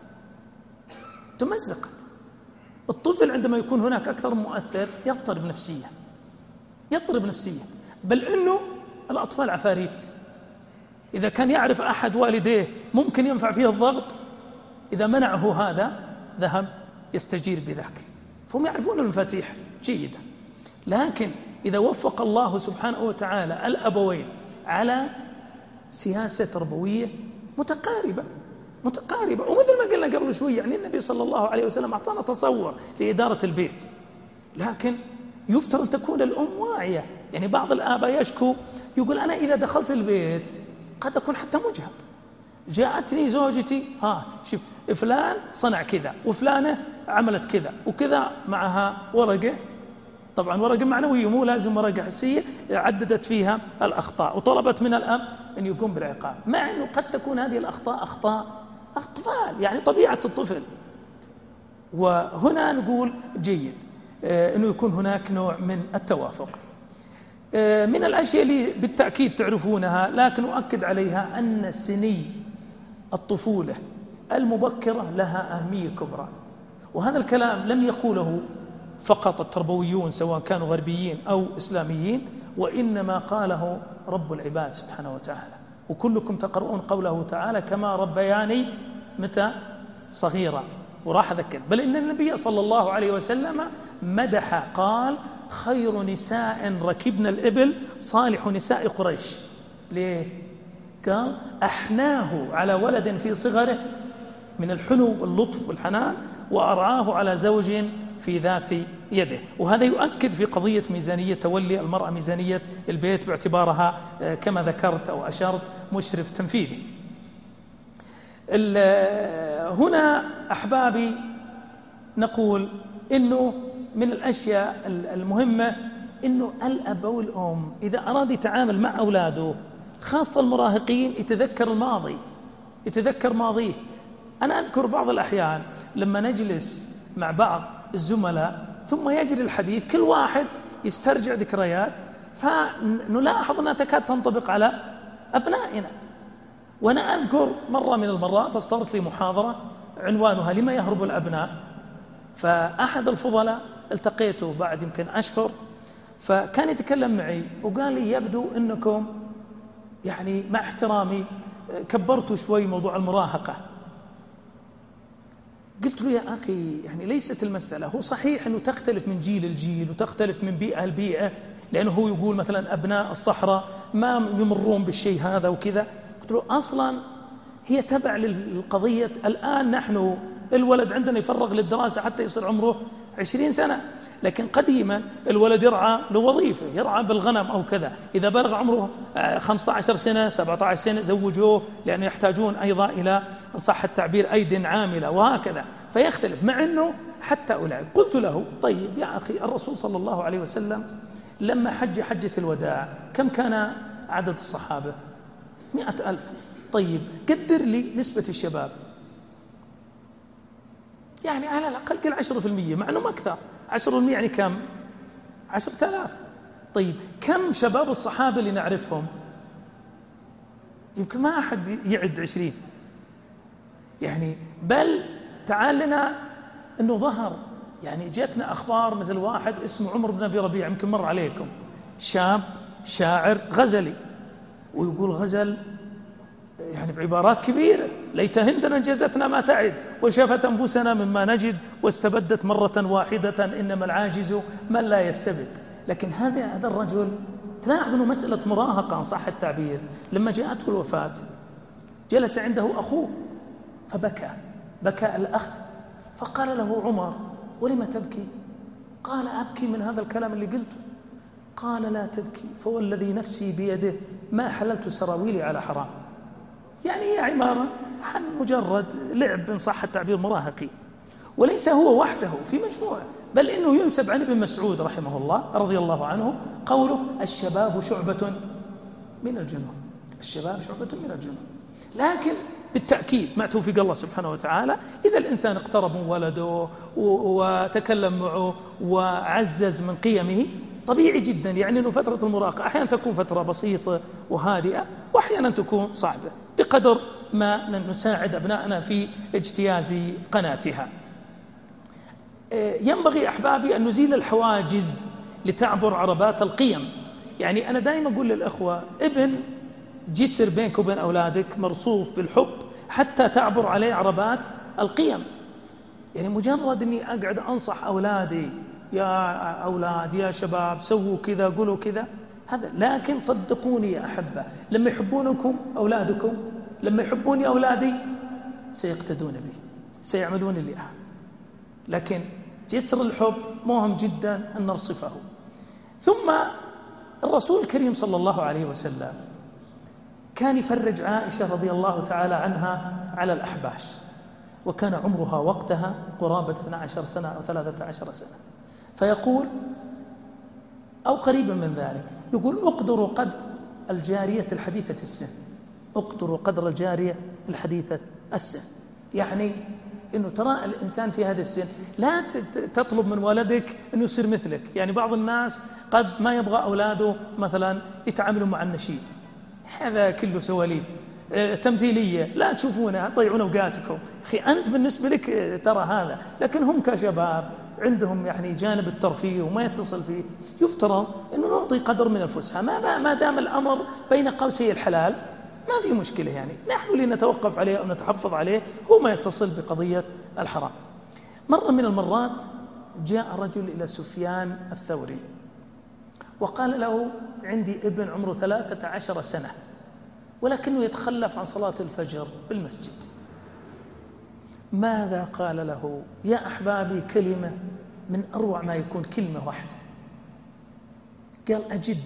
تمزقت. الطفل عندما يكون هناك أكثر مؤثر يضطرب نفسيا، بل إنه الأطفال عفاريت. إذا كان يعرف أحد والديه ممكن ينفع فيه الضغط، إذا منعه هذا ذهب يستجير بذاك، فهم يعرفون المفاتيح جيدا. لكن إذا وفق الله سبحانه وتعالى الأبوين على سياسة تربوية متقاربة، ومثل ما قلنا قبل شوي، يعني النبي صلى الله عليه وسلم أعطانا تصور لإدارة البيت، لكن يفترض أن تكون الأم واعية. يعني بعض الآباء يشكو، يقول أنا إذا دخلت البيت قد أكون حتى مجهد، جاءتني زوجتي شوف فلان صنع كذا وفلانة عملت كذا وكذا، معها ورقة، طبعا ورقة معنوية مو لازم ورقة حسية، عددت فيها الأخطاء وطلبت من الأب أن يقوم بالعقاب، مع أنه قد تكون هذه الأخطاء أخطاء أطفال، يعني طبيعة الطفل. وهنا نقول جيد أنه يكون هناك نوع من التوافق. من الأشياء اللي بالتأكيد تعرفونها لكن أؤكد عليها أن سني الطفولة المبكرة لها أهمية كبرى، وهذا الكلام لم يقوله فقط التربويون سواء كانوا غربيين أو إسلاميين، وإنما قاله رب العباد سبحانه وتعالى. وكلكم تقرؤون قوله تعالى كما ربياني متى صغيرا، وراح أذكر، بل إن النبي صلى الله عليه وسلم مدح، قال خير نساء ركبن الإبل صالح نساء قريش. ليه؟ قال أحناه على ولد في صغره من الحنو واللطف والحنان، وأرعاه على زوج في ذات يده. وهذا يؤكد في قضية ميزانية تولي المرأة ميزانية البيت باعتبارها كما ذكرت أو أشرت مشرف تنفيذي. هنا أحبابي نقول إنه من الأشياء المهمة إنه الأب والأم إذا أراد يتعامل مع أولاده خاصة المراهقين يتذكر الماضي، يتذكر ماضيه. أنا أذكر بعض الأحيان لما نجلس مع بعض الزملاء ثم يجري الحديث، كل واحد يسترجع ذكريات، فنلاحظ أنها تكاد تنطبق على أبنائنا. وأنا أذكر مرة من المرات أصدرت لي محاضرة عنوانها لما يهرب الأبناء، فأحد الفضلاء التقيته بعد يمكن أشهر، فكان يتكلم معي وقال لي يبدو أنكم يعني مع احترامي كبرتوا شوي موضوع المراهقة. قلت له يا أخي يعني ليست المسألة، هو صحيح أنه تختلف من جيل لجيل وتختلف من بيئة لبيئة، لأنه هو يقول مثلا أبناء الصحراء ما يمرون بالشيء هذا وكذا. قلت له أصلا هي تبع للقضية. الآن نحن الولد عندنا يفرغ للدراسة حتى يصير عمره 20 سنة، لكن قديما الولد يرعى لوظيفة، يرعى بالغنم أو كذا، إذا بلغ عمره 15 سنة 17 سنة زوجوه، لأنه يحتاجون أيضا إلى صح التعبير أيد عاملة وهكذا، فيختلف. مع أنه حتى أولئك قلت له طيب يا أخي الرسول صلى الله عليه وسلم لما حج حجة الوداع كم كان عدد الصحابة؟ 100,000. طيب قدر لي نسبة الشباب، يعني على الأقل قل 10%، مع أنه ما أكثر. 10% يعني كم؟ 10,000. طيب كم شباب الصحابة اللي نعرفهم؟ يمكن ما أحد يعد 20. يعني بل تعال لنا أنه ظهر، يعني جاتنا أخبار مثل واحد اسمه عمر بن أبي ربيع، يمكن مر عليكم، شاب شاعر غزلي، ويقول غزل يعني بعبارات كبيرة، ليت هندنا انجزتنا ما تعد وشافت أنفسنا مما نجد واستبدت مرة واحدة إنما العاجز من لا يستبد. لكن هذا الرجل تلاحظ أنه مسألة مراهقة صح التعبير. لما جاءته الوفاة جلس عنده أخوه فبكى، بكى الأخ، فقال له عمر ولم تبكي؟ قال أبكي من هذا الكلام اللي قلته. قال لا تبكي فوالذي نفسي بيده ما حللت سراويلي على حرام. يعني هي عبارة عن مجرد لعب إن صح التعبير مراهقي، وليس هو وحده في مجموعة، بل إنه ينسب عن ابن مسعود رحمه الله رضي الله عنه قوله الشباب شعبة من الجنون. الشباب شعبة من الجنون. لكن بالتأكيد مع توفيق الله سبحانه وتعالى إذا الإنسان اقترب من ولده وتكلم معه وعزز من قيمه طبيعي جدا، يعني أنه فترة المراهقة أحيانا تكون فترة بسيطة وهادئة وأحيانا تكون صعبة بقدر ما نساعد أبنائنا في اجتياز قناتها. ينبغي أحبابي أن نزيل الحواجز لتعبر عربات القيم. يعني أنا دائما أقول للأخوة ابن جسر بينك وبين أولادك مرصوف بالحب حتى تعبر عليه عربات القيم. يعني مجرد أني أقعد أنصح أولادي يا أولاد يا شباب سووا كذا قولوا كذا هذا، لكن صدقوني يا أحبة لما يحبونكم أولادكم، لما يحبوني أولادي سيقتدون بي سيعملون اللي أحب. لكن جسر الحب مهم جدا أن نرصفه. ثم الرسول الكريم صلى الله عليه وسلم كان يفرج عائشة رضي الله تعالى عنها على الأحباش، وكان عمرها وقتها قرابة 12 سنة أو 13 سنة، فيقول أو قريبا من ذلك يقول اقدروا قدر الجارية الحديثة السن، اقدروا قدر الجارية الحديثة السن. يعني إنه ترى الإنسان في هذا السن لا تطلب من ولدك أنه يصير مثلك. يعني بعض الناس قد ما يبغى أولاده مثلا يتعاملوا مع النشيد، هذا كله سواليف تمثيلية لا تشوفونها تضيعون أوقاتكم. أخي أنت بالنسبة لك ترى هذا، لكن هم كشباب عندهم يعني جانب الترفيه وما يتصل فيه. يفترض أنه نعطي قدر من الفسحة ما دام الأمر بين قوسي الحلال ما في مشكلة. يعني نحن اللي نتوقف عليه أو نتحفظ عليه هو ما يتصل بقضية الحرام. مرة من المرات جاء رجل إلى سفيان الثوري وقال له عندي ابن عمره 13 سنة ولكنه يتخلف عن صلاة الفجر بالمسجد. ماذا قال له؟ يا أحبابي كلمة من أروع ما يكون، كلمة واحدة، قال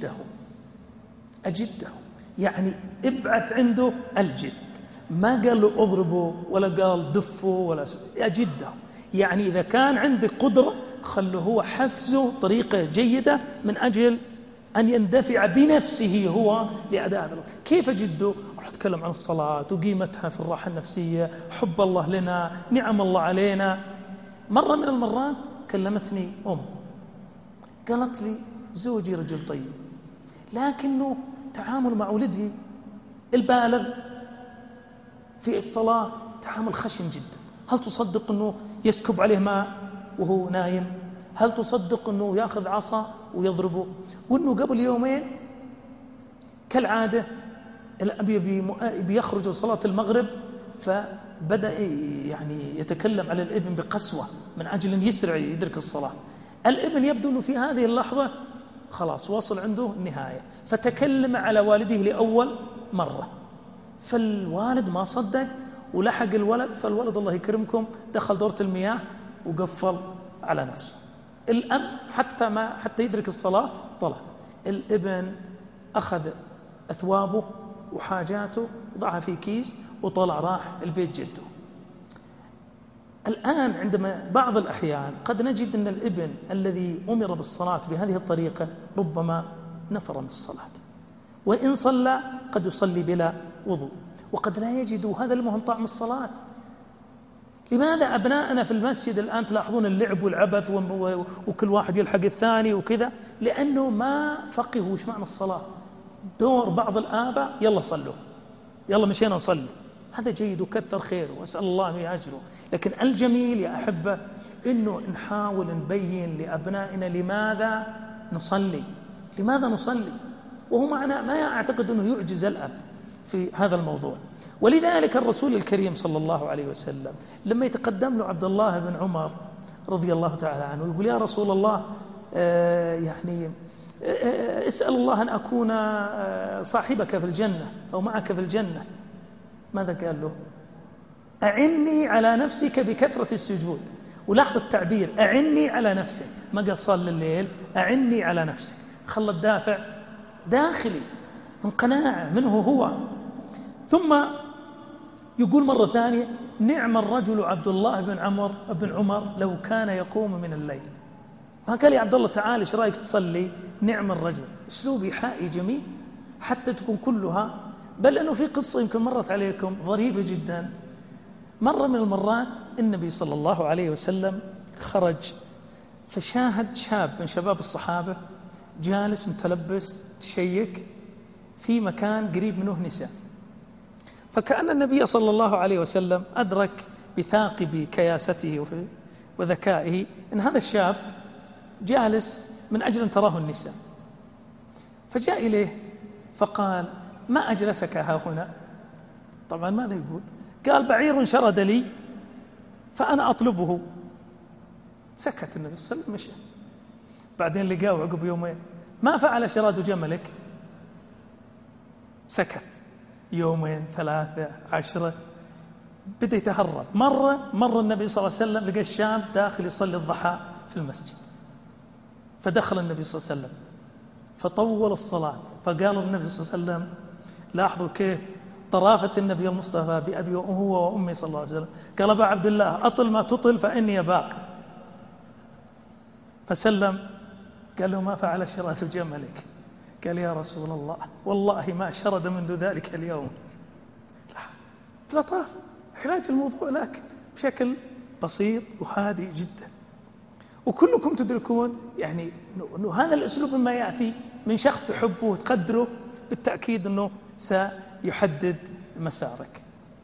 أجده. يعني ابعث عنده الجد، ما قال له اضربه ولا قال دفه ولا أجده. يعني إذا كان عندك قدرة خله هو حفزه طريقة جيدة من أجل أن يندفع بنفسه هو لأداء هذا. كيف جده؟ راح أتكلم عن الصلاة وقيمتها في الراحة النفسية، حب الله لنا، نعم الله علينا. مرة من المرات كلمتني قالت لي زوجي رجل طيب لكنه تعامل مع ولدي البالغ في الصلاة تعامل خشن جدا. هل تصدق أنه يسكب عليه ماء وهو نايم؟ هل تصدق أنه يأخذ عصا ويضربه؟ وأنه قبل يومين كالعادة الأب بيخرج لصلاة المغرب فبدأ يعني يتكلم على الابن بقسوة من أجل أن يسرع يدرك الصلاة. الابن يبدو أنه في هذه اللحظة خلاص وصل عنده النهاية، فتكلم على والده لأول مرة، فالوالد ما صدق ولحق الولد، فالولد الله يكرمكم دخل دورة المياه وقفل على نفسه. الأب حتى يدرك الصلاة طلع. الابن أخذ أثوابه وحاجاته وضعها في كيس وطلع راح البيت جده. الآن عندما بعض الأحيان قد نجد أن الابن الذي أمر بالصلاة بهذه الطريقة ربما نفر من الصلاة، وإن صلى قد يصلي بلا وضوء، وقد لا يجد هذا المهم طعم الصلاة. لماذا أبناءنا في المسجد الآن تلاحظون اللعب والعبث وكل واحد يلحق الثاني وكذا؟ لأنه ما فقهوا وش معنى الصلاة. دور بعض الآباء يلا صلوا، يلا مشينا نصلي، هذا جيد وكثر خيره وأسأل الله أن يأجره. لكن الجميل يا أحبة إنه نحاول نبين لأبنائنا لماذا نصلي، وهو معنا ما أعتقد أنه يعجز الأب في هذا الموضوع. ولذلك الرسول الكريم صلى الله عليه وسلم لما يتقدم له عبد الله بن عمر رضي الله تعالى عنه يقول يا رسول الله يعني اسأل الله أن أكون صاحبك في الجنة أو معك في الجنة، ماذا قال له؟ أعني على نفسك بكثرة السجود. ولاحظ التعبير أعني على نفسك، ما قال صل الليل، أعني على نفسك. خلى الدافع داخلي من قناعة منه هو. ثم يقول مرة ثانية: نعم الرجل عبد الله بن عمر لو كان يقوم من الليل. ما قال يا عبد الله تعال ايش رايك تصلي؟ نعم الرجل. اسلوب ايحائي جميل حتى تكون كلها. بل انه في قصة يمكن مرت عليكم ظريفة جدا. مرة من المرات النبي صلى الله عليه وسلم خرج، فشاهد شاب من شباب الصحابة جالس متلبس تشيك في مكان قريب منه نساء. فكأن النبي صلى الله عليه وسلم أدرك بثاقب كياسته وذكائه أن هذا الشاب جالس من أجل أن تراه النساء. فجاء إليه فقال: ما أجلسك ها هنا؟ طبعا ماذا يقول؟ قال: بعير شرد لي فأنا أطلبه. سكت النبي صلى الله عليه وسلم مشى. بعدين لقاه عقب يومين: ما فعل شراد جملك؟ سكت. يومين، 3، 10، بدأ يتهرب. مرة النبي صلى الله عليه وسلم لقى الشاب داخل يصلي الضحى في المسجد، فدخل النبي صلى الله عليه وسلم فطول الصلاة. فقال النبي صلى الله عليه وسلم: لاحظوا كيف طرافة النبي المصطفى بأبي وهو وأمي صلى الله عليه وسلم. قال: أبا عبد الله أطل ما تطل فإني باق. فسلم قال له: ما فعل شراد جملك؟ قال: يا رسول الله والله ما شرد منذ ذلك اليوم. لطافة علاج الموضوع، لكن بشكل بسيط وهادئ جدا. وكلكم تدركون يعني أنه هذا الأسلوب مما يأتي من شخص تحبه وتقدره بالتأكيد أنه سيحدد مسارك.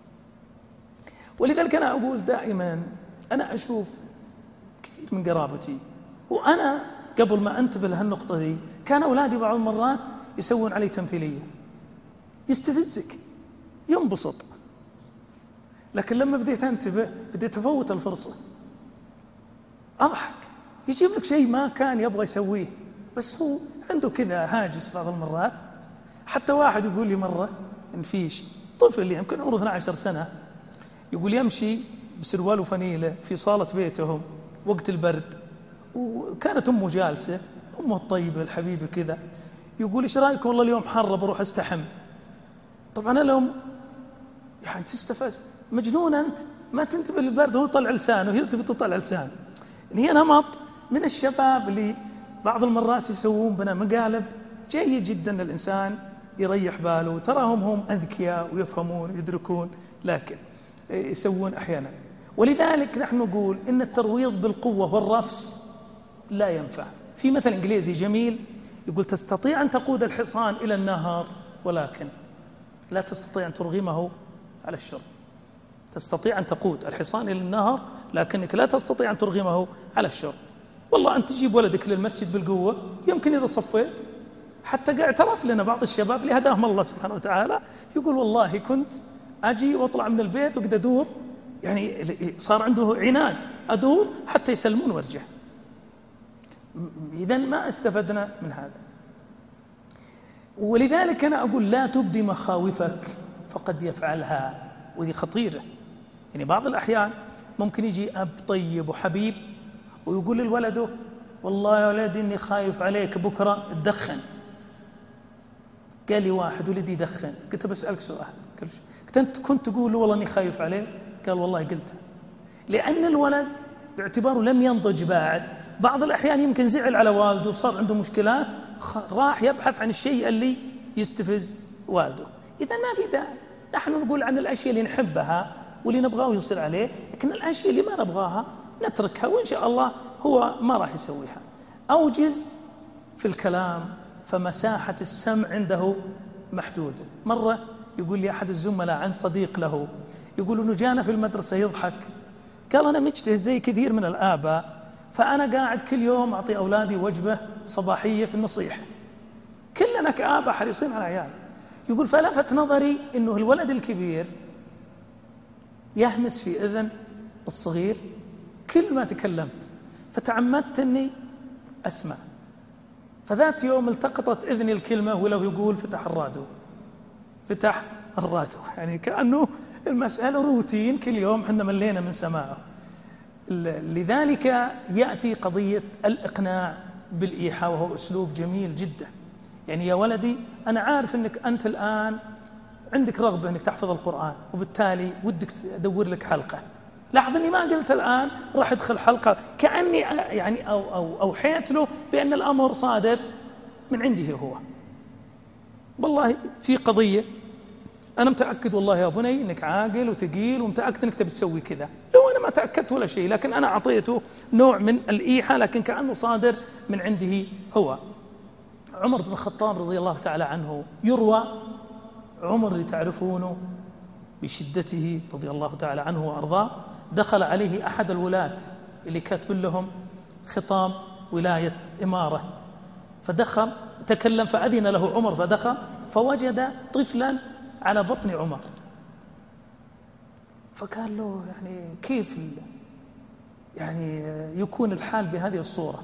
ولذلك أنا أقول دائما، أنا أشوف كثير من قرابتي وأنا قبل ما أنتبه لهالنقطة دي كان أولادي بعض المرات يسوون علي تمثيلية، يستفزك، ينبسط. لكن لما بديت أنتبه بديت أفوت الفرصة، أضحك، يجيب لك شيء ما كان يبغى يسويه بس هو عنده كذا هاجس بعض المرات. حتى واحد يقول لي مرة إن في طفل يمكن عمره 12 سنة يقول يمشي بسروال وفنيلة في صالة بيتهم وقت البرد، وكانت أمه جالسة، أمه الطيبة الحبيبة كذا، يقول: إيش رأيكم والله اليوم حر بروح أستحم. طبعا الأم يعني تستفز: مجنون أنت، ما تنتبه للبرد، هو طلع لسانه، يلتفت وطلع لسانه. هي نمط من الشباب اللي بعض المرات يسوون بنا مقالب. جيد جدا الإنسان يريح باله، تراهم هم أذكياء ويفهمون ويدركون، لكن يسوون أحيانا. ولذلك نحن نقول إن الترويض بالقوة والرفس لا ينفع. في مثل إنجليزي جميل يقول: تستطيع أن تقود الحصان إلى النهر ولكن لا تستطيع أن ترغمه على الشرب. تستطيع أن تقود الحصان إلى النهر لكنك لا تستطيع أن ترغمه على الشرب. والله أنت تجيب ولدك للمسجد بالقوة، يمكن إذا صفيت. حتى اعترف لنا بعض الشباب اللي هداهم الله سبحانه وتعالى يقول: والله كنت أجي وأطلع من البيت وقد أدور، يعني صار عنده عناد، أدور حتى يسلمون وارجع. إذن ما استفدنا من هذا. ولذلك أنا أقول: لا تبدي مخاوفك فقد يفعلها. وذي خطيرة. يعني بعض الأحيان ممكن يجي أب طيب وحبيب ويقول للولده: والله يا ولدي إني خايف عليك بكرة تدخن. قال لي واحد: ولدي يدخن. قلت: بسألك سؤال، قلت: أنت كنت تقول والله إني خايف عليه؟ قال: والله قلتها. لأن الولد باعتباره لم ينضج بعد، بعض الأحيان يمكن زعل على والده وصار عنده مشكلات، راح يبحث عن الشيء اللي يستفز والده. إذا ما في داعي. نحن نقول عن الأشياء اللي نحبها واللي نبغاه يصير عليه، لكن الأشياء اللي ما نبغاها نتركها، وإن شاء الله هو ما راح يسويها. أوجز في الكلام فمساحة السمع عنده محدودة. مرة يقول لي أحد الزملاء عن صديق له، يقول إنه جانا في المدرسة يضحك، قال: أنا مجتهد زي كثير من الآباء، فأنا قاعد كل يوم أعطي أولادي وجبة صباحية في النصيحة، كلنا كآباء حريصين على عيال. يقول: فلفت نظري إنه الولد الكبير يهمس في أذن الصغير كل ما تكلمت، فتعمدت أني أسمع. فذات يوم التقطت إذني الكلمة ولو يقول فتح الراديو، فتح الراديو، يعني كأنه المسألة روتين كل يوم حنا ملينا من سماعه. لذلك يأتي قضية الإقناع بالإيحاء، وهو أسلوب جميل جدا. يعني يا ولدي أنا عارف أنك أنت الآن عندك رغبة أنك تحفظ القرآن، وبالتالي ودك أدور لك حلقة. لاحظ أني ما قلت الآن راح أدخل حلقة، كأني يعني أو أوحيت له بأن الأمر صادر من عنده هو. والله في قضية أنا متأكد والله يا بني أنك عاقل وثقيل ومتأكد أنك تبي تسوي كذا، لو أنا ما تأكدت ولا شيء، لكن أنا أعطيته نوع من الإيحاء لكن كأنه صادر من عنده هو. عمر بن الخطاب رضي الله تعالى عنه يروى، عمر اللي تعرفونه بشدته رضي الله تعالى عنه وأرضاه، دخل عليه أحد الولاة اللي كاتب لهم خطاب ولاية إمارة، فدخل تكلم فأذن له عمر، فدخل فوجد طفلا على بطن عمر، فقال له يعني كيف يعني يكون الحال بهذه الصورة؟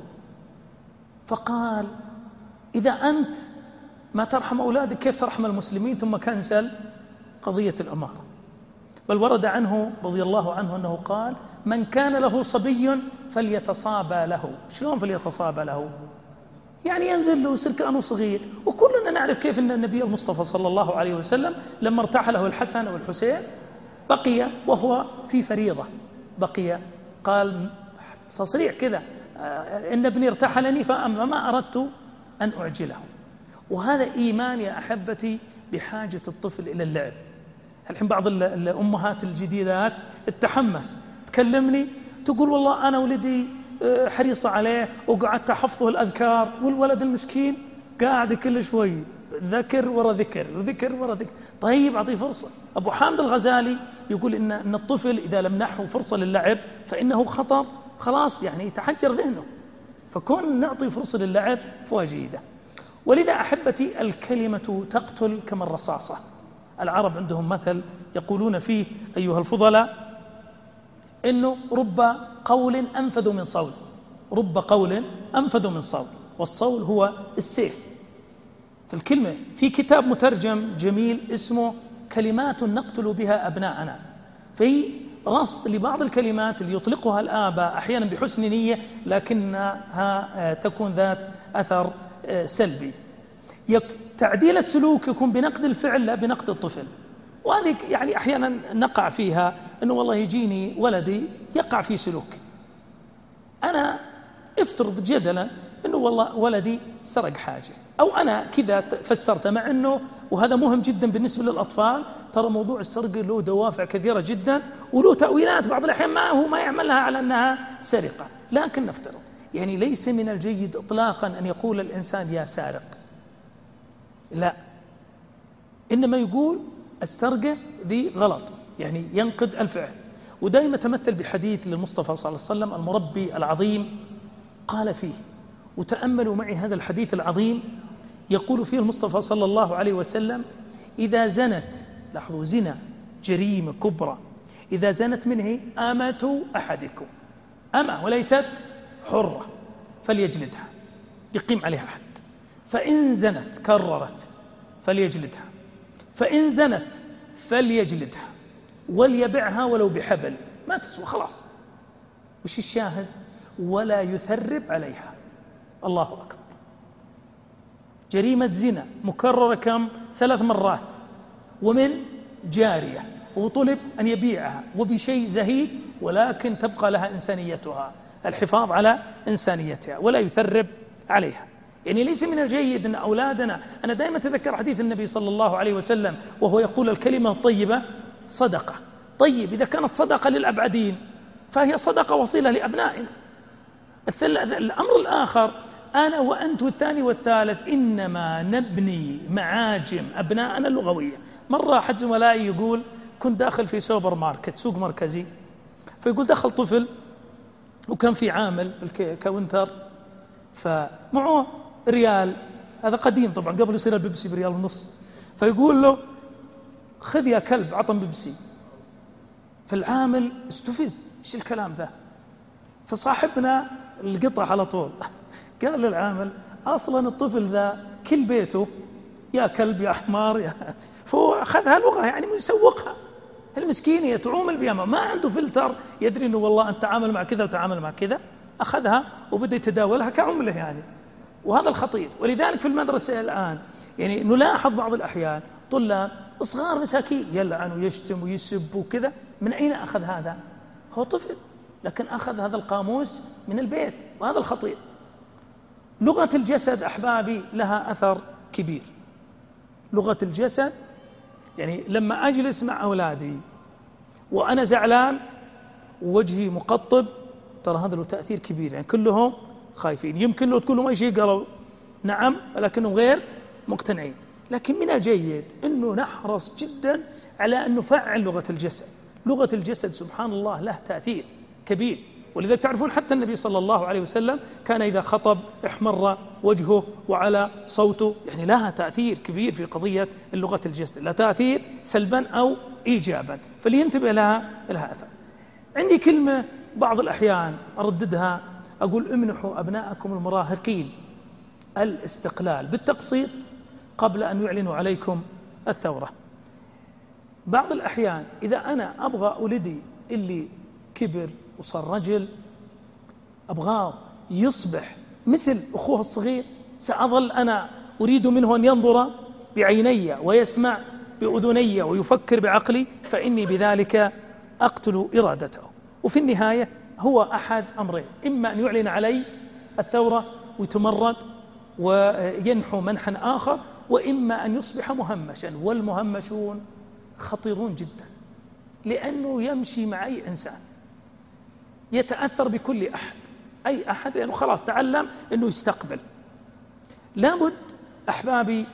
فقال إذا أنت ما ترحم أولادك كيف ترحم المسلمين؟ ثم كنسل قضية الأمارة. بل ورد عنه رضي الله عنه أنه قال من كان له صبي فليتصابى له. شلون فليتصابى له؟ يعني ينزل له يصير كأنه صغير. وكلنا نعرف كيف أن النبي المصطفى صلى الله عليه وسلم لما ارتحله الحسن والحسين بقي وهو في فريضة، بقي قال تصريح كذا إن ابني ارتحلني فما أردت أن أعجله. وهذا إيمان يا أحبتي بحاجة الطفل إلى اللعب. الحين بعض الأمهات الجديدات التحمس تكلمني تقول والله أنا ولدي حريصة عليه وقعدت أحفظه الأذكار، والولد المسكين قاعد كل شوي ذكر ورا ذكر وذكر ورا ذكر. طيب أعطيه فرصة. أبو حامد الغزالي يقول إن الطفل إذا لم نحه فرصة للعب فإنه خطر، خلاص يعني يتحجر ذهنه، فكون نعطي فرصة للعب فهو جيدة. ولذا أحبتي الكلمة تقتل كما الرصاصة. العرب عندهم مثل يقولون فيه أيها الفضلاء إنه رب قول أنفذ من صول، رب قول أنفذ من صول، والصول هو السيف. في الكلمة في كتاب مترجم جميل اسمه كلمات نقتل بها أبناءنا، في رصد لبعض الكلمات اللي يطلقها الآباء أحيانا بحسن نية لكنها تكون ذات أثر سلبي. تعديل السلوك يكون بنقد الفعل لا بنقد الطفل. وهذه يعني أحيانا نقع فيها، أنه والله يجيني ولدي يقع في سلوك، أنا افترض جدلا أنه والله ولدي سرق حاجة، أو أنا كذا فسرت، مع أنه وهذا مهم جدا بالنسبة للأطفال، ترى موضوع السرقة له دوافع كثيرة جدا وله تأويلات بعض الأحيان ما يعملها على أنها سرقة. لكن نفترض يعني ليس من الجيد إطلاقا أن يقول الإنسان يا سارق، لا، إنما يقول السرقة ذي غلط، يعني ينقد الفعل. ودائما تمثل بحديث للمصطفى صلى الله عليه وسلم المربي العظيم قال فيه، وتأملوا معي هذا الحديث العظيم، يقول فيه المصطفى صلى الله عليه وسلم إذا زنت، لاحظوا زنا جريمة كبرى، إذا زنت منه أمة أحدكم، أمة وليست حرة، فليجلدها يقيم عليها حد، فإن زنت كررت فليجلدها، فإن زنت فليجلدها وليبعها ولو بحبل، ما تسوى خلاص. وش الشاهد؟ ولا يثرب عليها. الله أكبر. جريمة زنا مكررة كم؟ 3 مرات، ومن جارية، وطلب أن يبيعها وبشيء زهيد، ولكن تبقى لها إنسانيتها، الحفاظ على إنسانيتها ولا يثرب عليها. يعني ليس من الجيد أن أولادنا، أنا دائما أتذكر حديث النبي صلى الله عليه وسلم وهو يقول الكلمة الطيبة صدقة. طيب إذا كانت صدقة للأبعدين فهي صدقة وصيلة لأبنائنا. الأمر الآخر، أنا وأنت والثاني والثالث إنما نبني معاجم أبنائنا اللغوية. مرة أحد زملائي يقول كنت داخل في سوبر ماركت، سوق مركزي، فيقول دخل طفل وكان في عامل الكاونتر، فمعه ريال، هذا قديم طبعا قبل يصير البيبسي بريال ونص، فيقول له خذ يا كلب، عطم بيبسي. فالعامل استفز، ايش الكلام ذا؟ فصاحبنا القطع على طول قال للعامل اصلا الطفل ذا كل بيته يا كلب يا حمار يا، فهو اخذها لغه يعني يسوقها. المسكين يتعوم البيامه، ما عنده فلتر يدري انه والله انت تعامل مع كذا وتعامل مع كذا، اخذها وبدا يتداولها كعمله يعني. وهذا الخطير. ولذلك في المدرسة الآن يعني نلاحظ بعض الأحيان طلاب صغار مساكين يلعن ويشتم ويسب وكذا. من أين أخذ هذا؟ هو طفل، لكن أخذ هذا القاموس من البيت، وهذا الخطير. لغة الجسد أحبابي لها أثر كبير. لغة الجسد يعني لما أجلس مع أولادي وأنا زعلان ووجهي مقطب، ترى هذا له تأثير كبير. يعني كلهم خايفين، يمكن لو تقول لهم أي شيء قالوا نعم لكنهم غير مقتنعين. لكن من الجيد أنه نحرص جدا على أن نفعل لغة الجسد. لغة الجسد سبحان الله له تأثير كبير. ولذلك تعرفون حتى النبي صلى الله عليه وسلم كان إذا خطب احمر وجهه وعلى صوته، يعني لها تأثير كبير في قضية لغة الجسد، لا تأثير سلبا أو إيجابا، فلينتبه لها أثر. عندي كلمة بعض الأحيان أرددها، أقول امنحوا أبناءكم المراهقين الاستقلال بالتقسيط قبل أن يعلنوا عليكم الثورة. بعض الأحيان إذا أنا أبغى ولدي اللي كبر وصار رجل أبغاه يصبح مثل أخوه الصغير، سأظل أنا أريد منه أن ينظر بعيني ويسمع بأذني ويفكر بعقلي، فإني بذلك أقتل إرادته. وفي النهاية هو أحد أمرين، إما أن يعلن علي الثورة ويتمرد وينحو منحا آخر، وإما أن يصبح مهمشا. والمهمشون خطيرون جدا، لأنه يمشي مع أي إنسان، يتأثر بكل أحد، أي أحد، لأنه خلاص تعلم أنه يستقبل. لابد أحبابي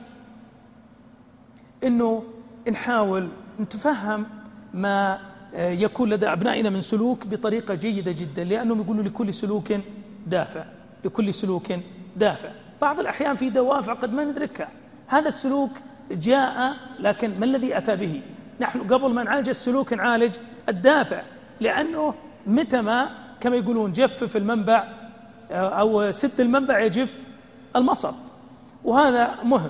أنه نحاول نتفهم ما يكون لدى أبنائنا من سلوك بطريقة جيدة جدا، لأنهم يقولوا لكل سلوك دافع، لكل سلوك دافع. بعض الأحيان في دوافع قد ما ندركها. هذا السلوك جاء، لكن ما الذي أتى به؟ نحن قبل ما نعالج السلوك نعالج الدافع، لأنه متى ما كما يقولون جفف المنبع أو سد المنبع يجف المصب، وهذا مهم.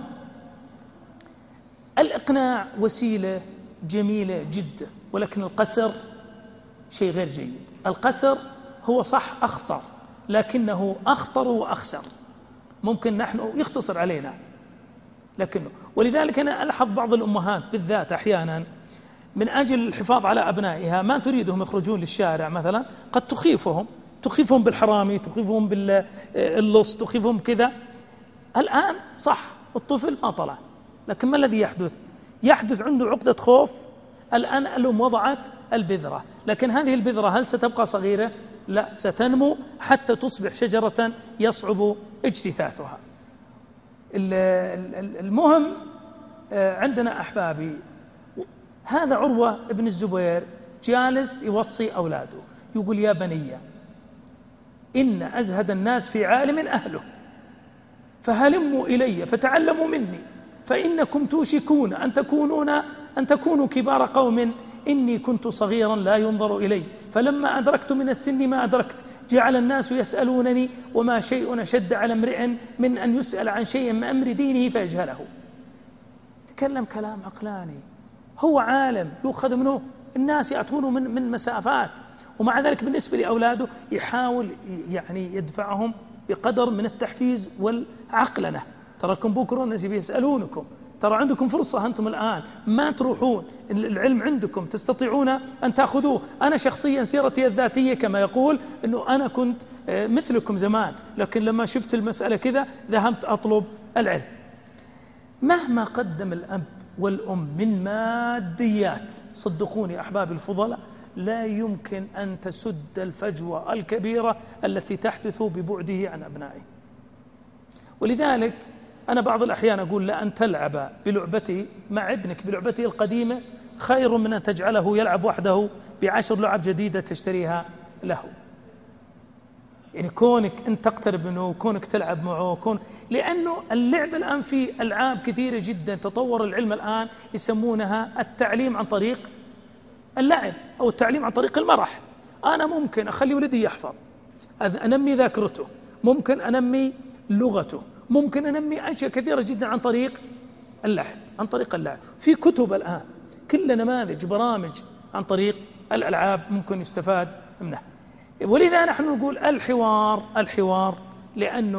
الإقناع وسيلة جميلة جدا، ولكن القسر شيء غير جيد. القسر هو صح أخسر، لكنه أخطر وأخسر، ممكن نحن يختصر علينا لكنه. ولذلك أنا ألحظ بعض الأمهات بالذات أحيانا من أجل الحفاظ على أبنائها ما تريدهم يخرجون للشارع مثلا، قد تخيفهم بالحرامي، تخيفهم باللص، تخيفهم كذا. الآن صح الطفل ما طلع، لكن ما الذي يحدث عنده عقدة خوف. الآن الأم وضعت البذرة، لكن هذه البذرة هل ستبقى صغيرة؟ لا، ستنمو حتى تصبح شجرة يصعب اجتثاثها. المهم عندنا أحبابي، هذا عروة ابن الزبير جالس يوصي أولاده، يقول يا بني إن أزهد الناس في عالم أهله، فهلموا إلي فتعلموا مني، فإنكم توشكون أن تكونوا كبار قوم. إني كنت صغيرا لا ينظر إلي، فلما أدركت من السن ما أدركت جعل الناس يسألونني، وما شيء أشد على امرئ من أن يسأل عن شيء من أمر دينه فيجهله. تكلم كلام عقلاني، هو عالم يؤخذ منه، الناس يأتونه من مسافات، ومع ذلك بالنسبة لأولاده يحاول يعني يدفعهم بقدر من التحفيز والعقلنة. تراكم بكرة الناس بيسألونكم، ترى عندكم فرصة أنتم الآن ما تروحون، العلم عندكم تستطيعون أن تأخذوه. أنا شخصيا سيرتي الذاتية كما يقول أنه أنا كنت مثلكم زمان، لكن لما شفت المسألة كذا ذهبت أطلب العلم. مهما قدم الأب والأم من ماديات، صدقوني أحبابي الفضلاء، لا يمكن أن تسد الفجوة الكبيرة التي تحدث ببعده عن أبنائه. ولذلك أنا بعض الأحيان أقول لأن تلعب بلعبته مع ابنك بلعبته القديمة خير من أن تجعله يلعب وحده ب10 لعب جديدة تشتريها له. يعني كونك أن تقترب منه، كونك تلعب معه، لأنه اللعب الآن في ألعاب كثيرة جدا، تطور العلم الآن يسمونها التعليم عن طريق اللعب أو التعليم عن طريق المرح. أنا ممكن أخلي ولدي يحفظ، أنمي ذاكرته، ممكن أنمي لغته، ممكن أنمي أشياء كثيرة جدا عن طريق اللعب. في كتب الآن كل نماذج برامج عن طريق الألعاب ممكن يستفاد منها. ولذا نحن نقول الحوار، لأنه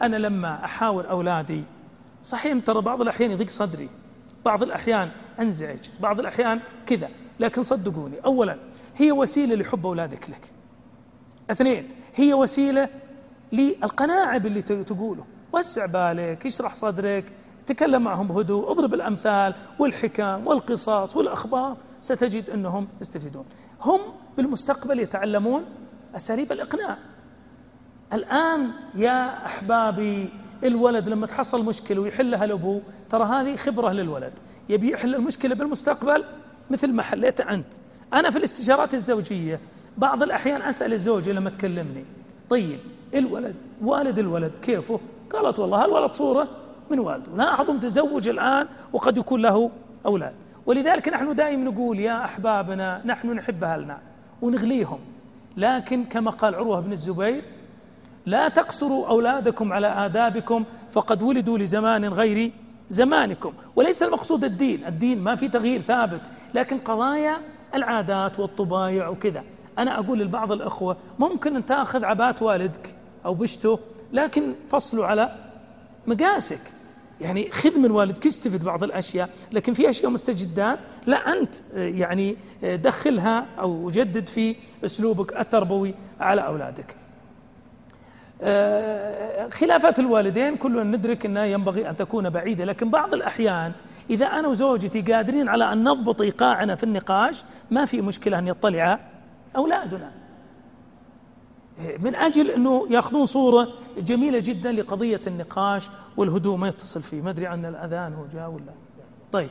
أنا لما أحاور أولادي صحيح ترى بعض الأحيان يضيق صدري، بعض الأحيان أنزعج، بعض الأحيان كذا، لكن صدقوني أولا هي وسيلة لحب أولادك لك، اثنين هي وسيلة للقناعة باللي تقوله، وسع بالك، اشرح صدرك، تكلم معهم بهدوء، اضرب الأمثال والحكم والقصص والأخبار، ستجد أنهم يستفيدون. هم بالمستقبل يتعلمون أساليب الإقناع. الآن يا أحبابي الولد لما تحصل مشكلة ويحلها لأبوه، ترى هذه خبرة للولد، يبي يحل المشكلة بالمستقبل مثل ما حليتها أنت. أنا في الاستشارات الزوجية بعض الأحيان أسأل الزوجة لما تكلمني، طيب الولد والد الولد كيفه؟ قالت والله الولد صورة من والده، لاحظوا متزوج الآن وقد يكون له أولاد. ولذلك نحن دائما نقول يا أحبابنا نحن نحب أهلنا ونغليهم، لكن كما قال عروة بن الزبير لا تقصروا أولادكم على آدابكم فقد ولدوا لزمان غير زمانكم. وليس المقصود الدين ما في تغيير ثابت، لكن قضايا العادات والطبايع وكذا. أنا أقول لبعض الأخوة ممكن أن تأخذ عبات والدك أو بشته، لكن فصلوا على مقاسك، يعني خذ من والدك استفد بعض الأشياء، لكن في أشياء مستجدات لا أنت يعني دخلها أو جدد في أسلوبك التربوي على أولادك. خلافات الوالدين كلنا ندرك أنها ينبغي أن تكون بعيدة، لكن بعض الأحيان إذا أنا وزوجتي قادرين على أن نضبط إيقاعنا في النقاش ما في مشكلة أن يطلع أولادنا، من أجل أنه يأخذون صورة جميلة جدا لقضية النقاش والهدوء ما يتصل فيه. ما أدري عن الأذان هو جاء ولا. طيب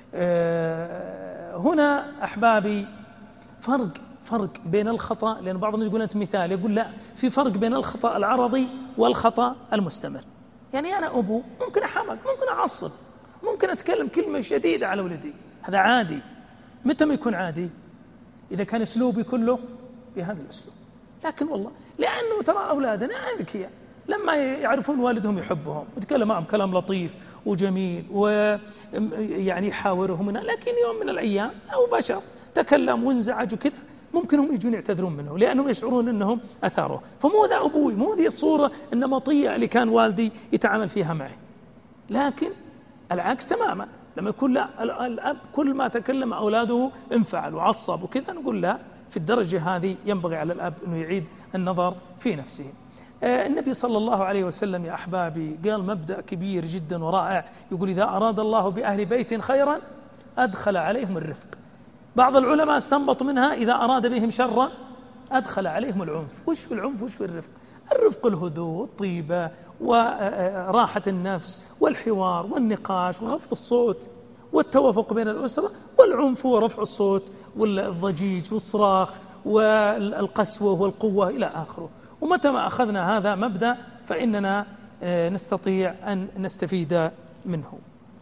هنا أحبابي فرق بين الخطأ، لأن بعض الناس يقول أنت مثال، يقول لا، في فرق بين الخطأ العرضي والخطأ المستمر. يعني أنا أبو ممكن أحمق، ممكن أعصب، ممكن أتكلم كلمة شديدة على ولدي، هذا عادي. متى ما يكون عادي؟ إذا كان أسلوبي كله بهذا الأسلوب. لكن والله لأنه ترى أولادنا أذكياء، لما يعرفون والدهم يحبهم ويتكلم معهم كلام لطيف وجميل ويعني يحاورهم، لكن يوم من الأيام أو بشر تكلم وانزعج وكذا ممكن هم يجون يعتذرون منه لأنهم يشعرون أنهم أثاروه. فمو ذا أبوي، مو ذي الصورة النمطية اللي كان والدي يتعامل فيها معي. لكن العكس تماما، لما يكون لا الأب كل ما تكلم أولاده انفعل وعصب وكذا، نقول لا، في الدرجة هذه ينبغي على الأب أنه يعيد النظر في نفسه. النبي صلى الله عليه وسلم يا أحبابي قال مبدأ كبير جدا ورائع، يقول إذا أراد الله بأهل بيت خيرا أدخل عليهم الرفق. بعض العلماء استنبط منها إذا أراد بهم شرا أدخل عليهم العنف. وش العنف وش الرفق؟ الرفق الهدوء والطيبة وراحة النفس والحوار والنقاش وخفض الصوت والتوافق بين الأسرة، والعنف هو رفع الصوت والضجيج والصراخ والقسوة والقوة إلى آخره. ومتى ما أخذنا هذا مبدأ فإننا نستطيع أن نستفيد منه.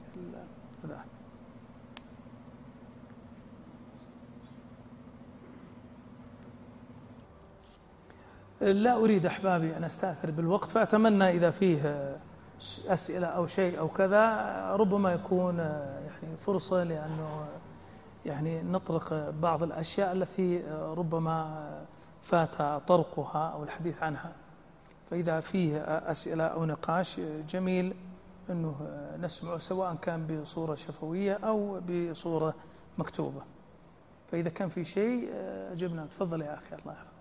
لا أريد أحبابي أن أستأثر بالوقت، فأتمنى إذا فيه أسئلة أو شيء أو كذا ربما يكون يعني فرصة، لأنه يعني نطرق بعض الأشياء التي ربما فات طرقها أو الحديث عنها. فإذا فيه أسئلة أو نقاش جميل أنه نسمعه، سواء كان بصورة شفوية أو بصورة مكتوبة. فإذا كان في شيء أجبنا. تفضل يا أخي، الله يحفظك.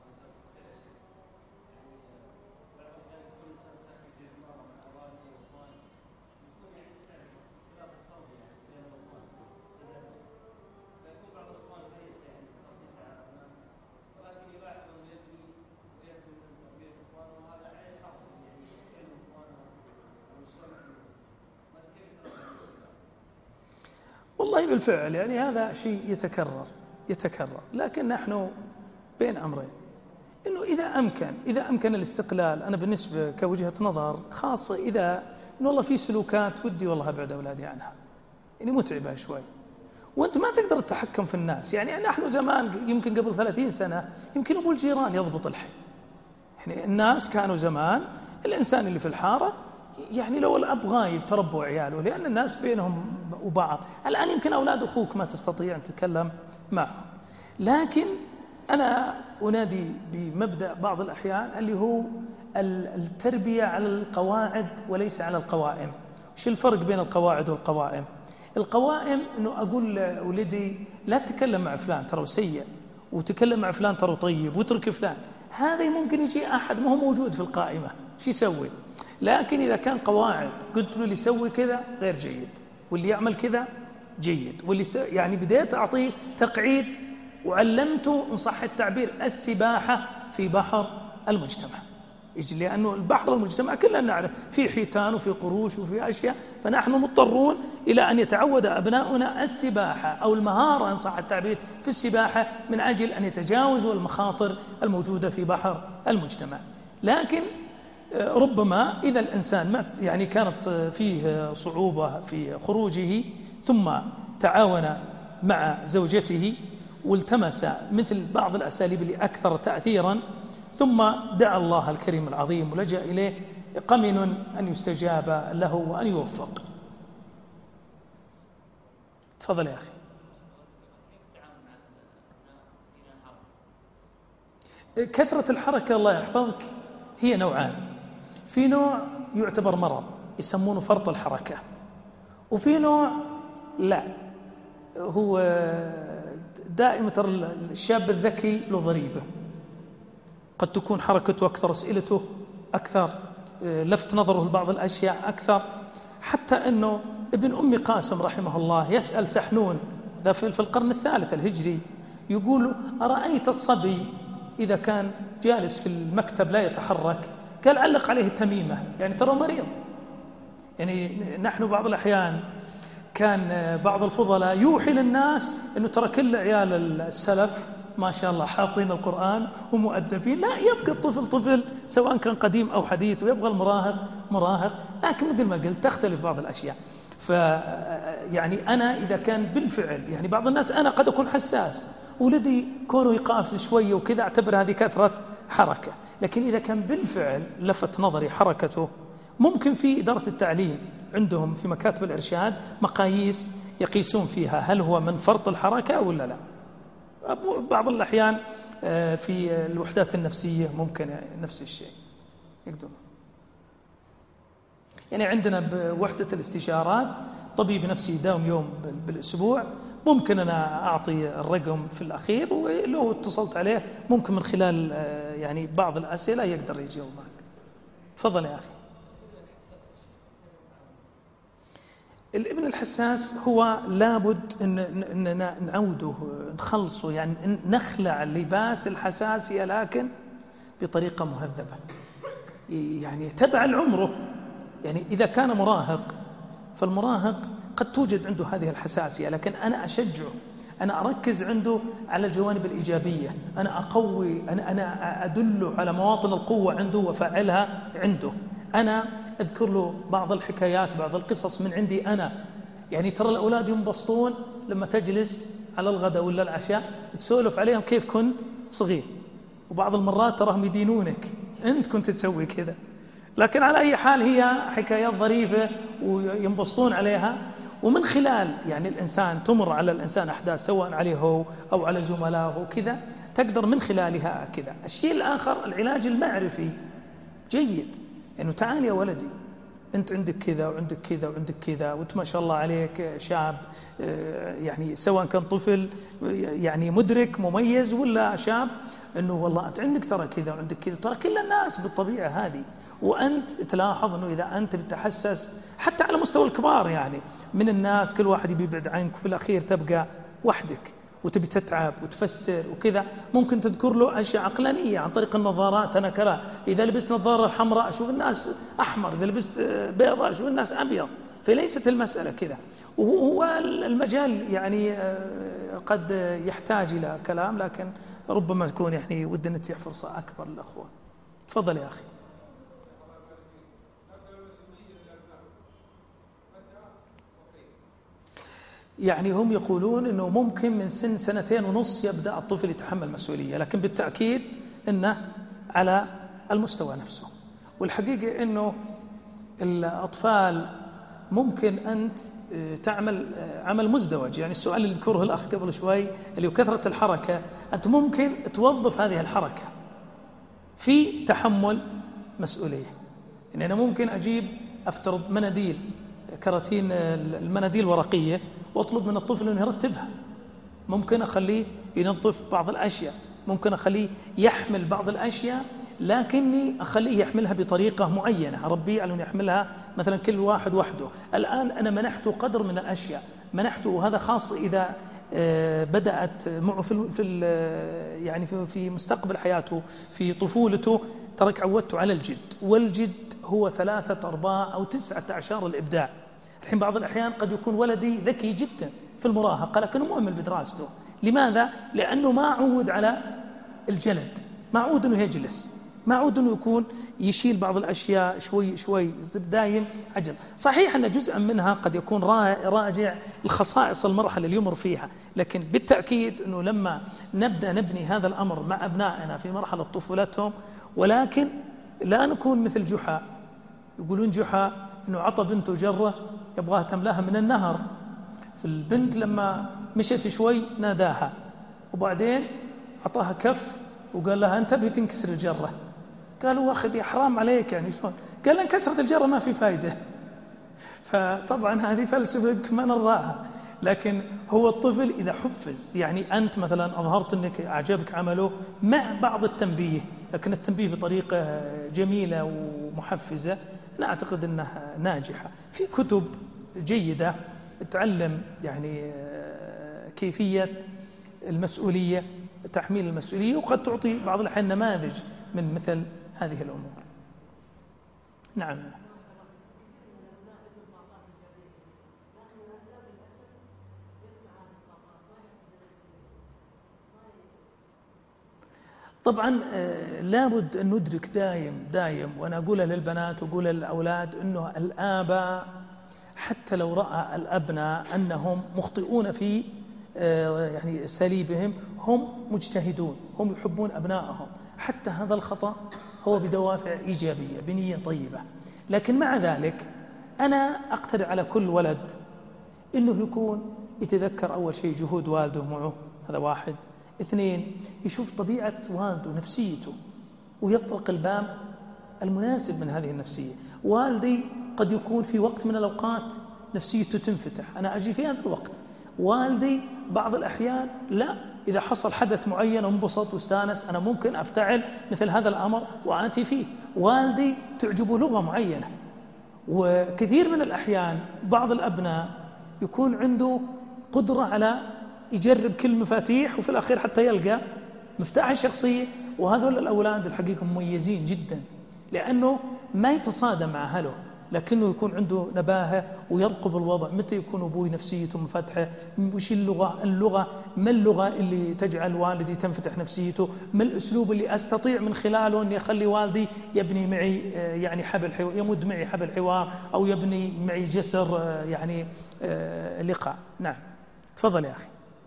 والله بالفعل يعني هذا شيء يتكرر، لكن نحن بين أمرين، إنه إذا أمكن الاستقلال. أنا بالنسبة كوجهة نظر خاصة إذا إنه والله في سلوكات ودي والله أبعد أولادي عنها، يعني متعبة شوي، وأنت ما تقدر تتحكم في الناس. يعني نحن زمان يمكن قبل 30 سنة يمكن أبو الجيران يضبط الحي. يعني الناس كانوا زمان الإنسان اللي في الحارة يعني لو الأب غايب تربوا عياله، لأن الناس بينهم وبعض. الآن يمكن أولاد أخوك ما تستطيع أن تتكلم معهم. لكن أنا أنادي بمبدأ بعض الأحيان اللي هو التربية على القواعد وليس على القوائم. شو الفرق بين القواعد والقوائم؟ القوائم أنه أقول لأولدي لا تتكلم مع فلان ترى سيء، وتكلم مع فلان ترى طيب، وترك فلان. هذا ممكن يجي أحد ما هو موجود في القائمة، شو يسوي؟ لكن إذا كان قواعد قلت له اللي يسوي كذا غير جيد، واللي يعمل كذا جيد، واللي يعني بديت أعطيه تقعيد، وعلمته إن صح التعبير السباحة في بحر المجتمع. لأنه البحر المجتمع كلنا نعرف في حيتان وفي قروش وفي أشياء، فنحن مضطرون إلى أن يتعود أبناؤنا السباحة أو المهارة إن صح التعبير في السباحة من أجل أن يتجاوزوا المخاطر الموجودة في بحر المجتمع. لكن ربما إذا الإنسان ما يعني كانت فيه صعوبة في خروجه ثم تعاون مع زوجته والتمس مثل بعض الأساليب اللي أكثر تأثيرا ثم دعا الله الكريم العظيم ولجأ إليه، قمن أن يستجاب له وأن يوفق. تفضل يا أخي. كثرة الحركة الله يحفظك هي نوعان، في نوع يعتبر مرض يسمونه فرط الحركة، وفي نوع لا، هو دائما ترى الشاب الذكي له ضريبة، قد تكون حركته أكثر، أسئلته أكثر، لفت نظره لبعض الأشياء أكثر، حتى أنه ابن أم قاسم رحمه الله يسأل سحنون ذا في القرن الثالث الهجري، يقول أرأيت الصبي إذا كان جالس في المكتب لا يتحرك، قال علق عليه التميمة، يعني ترى مريض. يعني نحن بعض الأحيان كان بعض الفضلاء يوحي للناس أنه ترى كل عيال السلف ما شاء الله حافظين القرآن ومؤدبين، لا، يبقى الطفل طفل سواء كان قديم أو حديث، ويبقى المراهق مراهق، لكن مثل ما قلت تختلف بعض الأشياء. يعني أنا إذا كان بالفعل، يعني بعض الناس أنا قد أكون حساس، ولدي كونه يقافز شوية وكذا أعتبر هذه كثرة حركة، لكن إذا كان بالفعل لفت نظري حركته، ممكن في إدارة التعليم عندهم في مكاتب الإرشاد مقاييس يقيسون فيها هل هو من فرط الحركة ولا لا. بعض الأحيان في الوحدات النفسية ممكن نفس الشيء يقدرون. يعني عندنا بوحدة الاستشارات طبيب نفسي يداوم يوم بالأسبوع، ممكن أنا أعطي الرقم في الأخير، ولو اتصلت عليه ممكن من خلال يعني بعض الأسئلة يقدر يجاوب معك. تفضل يا أخي. الابن الحساس هو لابد أن نعوده نخلصه، يعني نخلع لباس الحساسية لكن بطريقة مهذبة، يعني تبع عمره. يعني إذا كان مراهق، فالمراهق قد توجد عنده هذه الحساسية، لكن أنا أشجعه، أنا أركز عنده على الجوانب الإيجابية، أنا أقوي، أنا أدله على مواطن القوة عنده وفعلها عنده. أنا أذكر له بعض الحكايات بعض القصص من عندي أنا. يعني ترى الأولاد ينبسطون لما تجلس على الغداء ولا العشاء تسولف عليهم كيف كنت صغير، وبعض المرات تراهم يدينونك أنت كنت تسوي كذا، لكن على أي حال هي حكايات ظريفة وينبسطون عليها. ومن خلال يعني الإنسان تمر على الإنسان أحداث سواء عليه هو أو على زملائه كذا، تقدر من خلالها كذا. الشيء الآخر العلاج المعرفي جيد، إنه تعال يا ولدي أنت عندك كذا وعندك كذا وعندك كذا، وأنت ما شاء الله عليك شاب، يعني سواء كان طفل يعني مدرك مميز ولا شاب، إنه والله أنت عندك ترى كذا وعندك كذا، ترى كل الناس بالطبيعة هذه. وأنت تلاحظ أنه إذا أنت بتحسس حتى على مستوى الكبار، يعني من الناس كل واحد يبعد عنك، وفي الأخير تبقى وحدك وتبي تتعب وتفسر وكذا. ممكن تذكر له أشياء عقلانية عن طريق النظارات، أنا كلا إذا لبست نظارة حمراء أشوف الناس أحمر، إذا لبست بيضاء أشوف الناس أبيض. فليست المسألة كذا، وهو المجال يعني قد يحتاج إلى كلام، لكن ربما تكون يعني ودنا نتيح فرصة أكبر للأخوة. تفضل يا أخي. يعني هم يقولون أنه ممكن من سن 2.5 يبدأ الطفل يتحمل مسؤولية، لكن بالتأكيد أنه على المستوى نفسه. والحقيقة أنه الأطفال ممكن أنت تعمل عمل مزدوج. يعني السؤال اللي ذكره الأخ قبل شوي اللي هو كثرة الحركة، أنت ممكن توظف هذه الحركة في تحمل مسؤولية. يعني أنا ممكن أجيب أفترض مناديل، كراتين المناديل ورقية، وأطلب من الطفل أنه يرتبها. ممكن أخليه ينظف بعض الأشياء، ممكن أخليه يحمل بعض الأشياء، لكني أخليه يحملها بطريقة معينة، أربيه على أن يحملها مثلا كل واحد وحده. الآن أنا منحته قدر من الأشياء، منحته، وهذا خاص إذا بدأت معه يعني في مستقبل حياته، في طفولته، ترك عودته على الجد، والجد هو 3/4 أو 19 الإبداع. الحين بعض الأحيان قد يكون ولدي ذكي جدا في المراهقة لكنه مهمل بدراسته. لماذا؟ لأنه ما عود على الجلد، ما عود أنه يجلس، ما عود أنه يكون يشيل بعض الأشياء شوي شوي، دايم عجل. صحيح أن جزءا منها قد يكون راجع الخصائص المرحلة اللي يمر فيها، لكن بالتأكيد أنه لما نبدأ نبني هذا الأمر مع أبنائنا في مرحلة طفولتهم، ولكن لا نكون مثل جحا. يقولون جحا أنه عطى بنته جرة يبغاها تملاها من النهر، فالبنت لما مشت شوي ناداها، وبعدين عطاها كف وقال لها انتبهي تنكسر الجرة. قالوا واخد يا حرام عليك، يعني شلون؟ قال لها انكسرت الجرة ما في فايدة. فطبعا هذه فلسفة ما نرضاها، لكن هو الطفل إذا حفز، يعني أنت مثلا أظهرت أنك أعجبك عمله مع بعض التنبيه، لكن التنبيه بطريقة جميلة ومحفزة، أنا أعتقد أنها ناجحة. في كتب جيدة تعلم يعني كيفية المسؤولية، تحميل المسؤولية، وقد تعطي بعض الأحيان نماذج من مثل هذه الأمور. نعم. طبعا لابد أن ندرك دايم، وأنا أقولها للبنات وأقولها للأولاد، أنه الآباء حتى لو رأى الأبناء أنهم مخطئون في يعني سليبهم، هم مجتهدون، هم يحبون أبنائهم، حتى هذا الخطأ هو بدوافع إيجابية بنية طيبة. لكن مع ذلك أنا أقترح على كل ولد إنه يكون يتذكر أول شيء جهود والده معه، هذا واحد. 2، يشوف طبيعة والده نفسيته ويطرق الباب المناسب من هذه النفسية. والدي قد يكون في وقت من الأوقات نفسيته تنفتح، أنا أجي في هذا الوقت. والدي بعض الأحيان لا، إذا حصل حدث معين وانبسط واستانس، أنا ممكن أفتعل مثل هذا الأمر وآتي فيه. والدي تعجبه لغة معينة، وكثير من الأحيان بعض الأبناء يكون عنده قدرة على يجرب كل مفاتيح، وفي الأخير حتى يلقى مفتاح الشخصية. وهذول الأولاد الحقيقة مميزين جدا، لأنه ما يتصادم مع أهله، لكنه يكون عنده نباهة ويرقب الوضع. متى يكون أبوي نفسيته منفتحة؟ وش اللغة ما اللغة اللي تجعل والدي تنفتح نفسيته؟ ما الأسلوب اللي أستطيع من خلاله أن يخلي والدي يبني معي يعني يمد معي حبل حوار، أو يبني معي جسر يعني لقاء. نعم، تفضل يا أخي.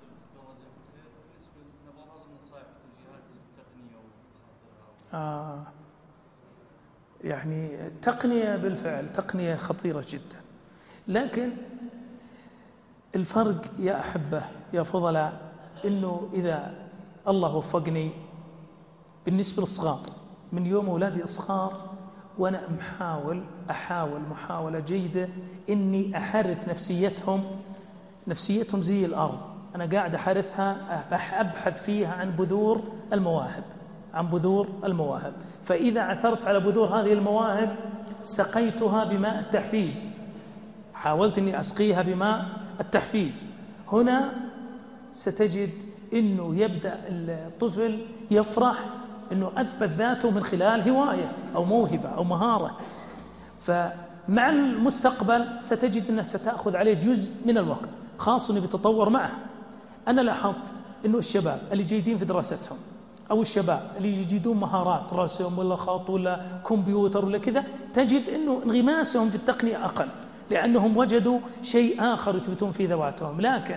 يعني التقنية بالفعل تقنية خطيرة جدا، لكن الفرق يا أحبة يا فضلاء إنه إذا الله وفقني بالنسبة للصغار، من يوم أولادي صغار وأنا أحاول محاولة جيدة إني أحرث نفسيتهم زي الأرض. أنا قاعد أحرثها، أبحث فيها عن بذور المواهب، فإذا عثرت على بذور هذه المواهب سقيتها بماء التحفيز، حاولت أني أسقيها بماء التحفيز. هنا ستجد أنه يبدأ الطفل يفرح أنه أثبت ذاته من خلال هواية أو موهبة أو مهارة. فمع المستقبل ستجد أنها ستأخذ عليه جزء من الوقت، خاصة أنه بيتطور معه. أنا لاحظت أنه الشباب اللي جيدين في دراستهم، أو الشباب اللي يجدون مهارات رسم ولا خط ولا كمبيوتر ولا كذا، تجد أنه انغماسهم في التقنية أقل، لأنهم وجدوا شيء آخر يثبتون فيه ذواتهم. لكن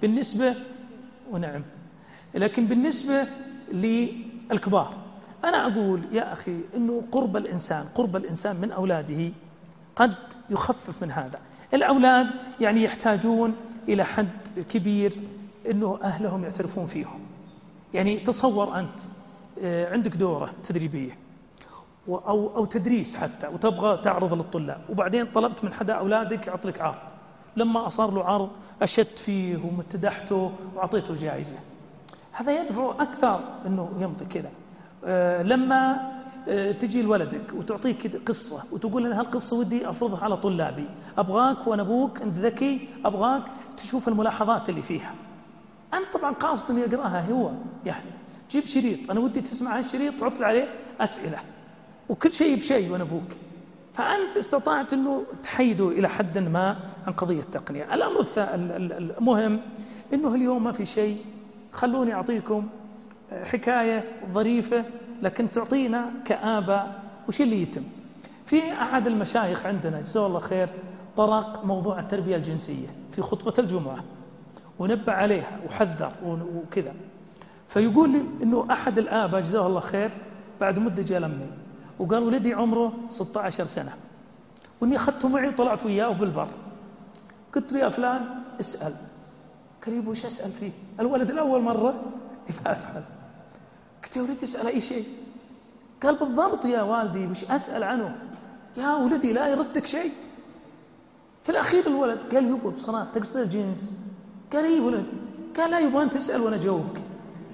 بالنسبة للكبار، أنا أقول يا أخي أنه قرب الإنسان من أولاده قد يخفف من هذا. الأولاد يعني يحتاجون إلى حد كبير أنه أهلهم يعترفون فيهم. يعني تصور أنت عندك دورة تدريبية أو تدريس حتى، وتبغى تعرض للطلاب، وبعدين طلبت من حدا أولادك يعطيك عرض، لما أصار له عرض أشدت فيه ومتدحته وعطيته جائزة، هذا يدفع أكثر أنه يمضي كذا. لما تجي لولدك وتعطيك قصة وتقول أن هالقصة ودي أفرضها على طلابي، أبغاك وأنا أبوك أنت ذكي، أبغاك تشوف الملاحظات اللي فيها. أنت طبعا قاصد أن يقرأها هو، يعني جيب شريط، أنا ودي تسمع هالشريط وحط لي عليه أسئلة وكل شيء بشيء وأنا أبوك. فأنت استطعت أنه تحيده إلى حد ما عن قضية التقنية. الأمر المهم أنه اليوم ما في شيء، خلوني أعطيكم حكاية ظريفة لكن تعطينا كآباء وش اللي يتم. في أحد المشايخ عندنا جزاه الله خير طرق موضوع التربية الجنسية في خطبة الجمعة ونبه عليها وحذر وكذا. فيقول لي أنه أحد الآباء جزاه الله خير بعد مدة جاء لمي وقال ولدي عمره 16 سنة وإني أخذته معي وطلعت وياه بالبر. قلت له يا فلان اسأل. قال لي وش أسأل فيه؟ الولد الأول مرة يفاتح. قلت يا ولدي اسأل أي شيء. قال بالضبط يا والدي وش أسأل عنه؟ يا ولدي لا يردك شيء. في الأخير الولد قال يبا بصراحة تقصد الجنس؟ قال إيه ولدي. قال لا يبغى أنت تسأل وأنا أجاوبك.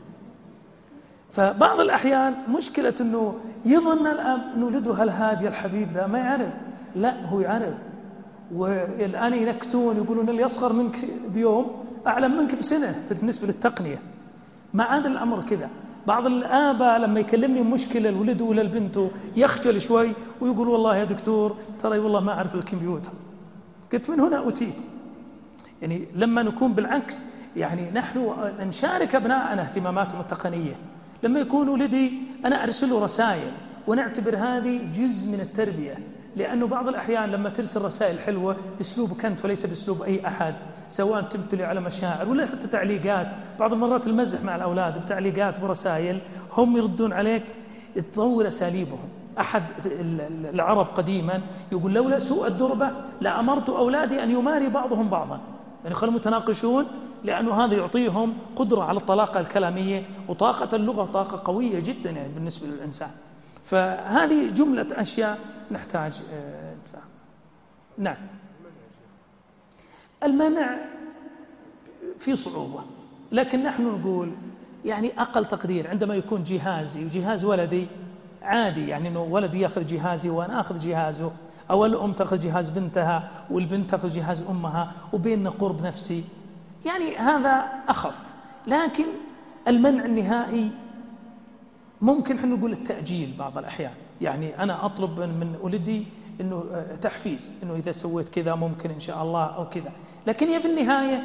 فبعض الأحيان مشكلة أنه يظن الأب أنه ولده هالهادي الحبيب ذا ما يعرف. لا هو يعرف، والآن ينكتون يقولون اللي يصغر منك بيوم أعلم منك بسنة بالنسبة للتقنية. ما عاد الأمر كذا. بعض الآباء لما يكلمني مشكلة الولد ولا البنت يخجل شوي ويقول والله يا دكتور ترى والله ما أعرف الكمبيوتر. قلت من هنا أتيت. يعني لما نكون بالعكس، يعني نحن نشارك أبناءنا اهتماماتهم التقنية. لما يكون ولدي أنا أرسل له رسائل ونعتبر هذه جزء من التربية، لأنه بعض الأحيان لما ترسل رسائل حلوة بأسلوبك أنت وليس بأسلوب أي أحد، سواء تبتلي على مشاعر ولا حتى تعليقات، بعض المرات المزح مع الأولاد بتعليقات برسائل هم يردون عليك، تطور أساليبهم. أحد العرب قديما يقول لولا سوء الدربة لأمرت أولادي أن يماري بعضهم بعضا، يعني خلوا متناقشون، لأنه هذا يعطيهم قدرة على الطلاقة الكلامية، وطاقة اللغة طاقة قوية جدا يعني بالنسبة للإنسان. فهذه جملة أشياء نحتاج نفهم. نعم، المنع في صعوبة، لكن نحن نقول يعني أقل تقدير عندما يكون جهازي وجهاز ولدي عادي، يعني أنه ولدي يأخذ جهازي وأنا أخذ جهازه، أو الأم تأخذ جهاز بنتها والبنت تأخذ جهاز أمها وبيننا قرب نفسي، يعني هذا أخف. لكن المنع النهائي ممكن احنا نقول التأجيل بعض الأحيان. يعني أنا أطلب من ولدي إنه تحفيز، إنه إذا سويت كذا ممكن إن شاء الله أو كذا، لكن هي في النهاية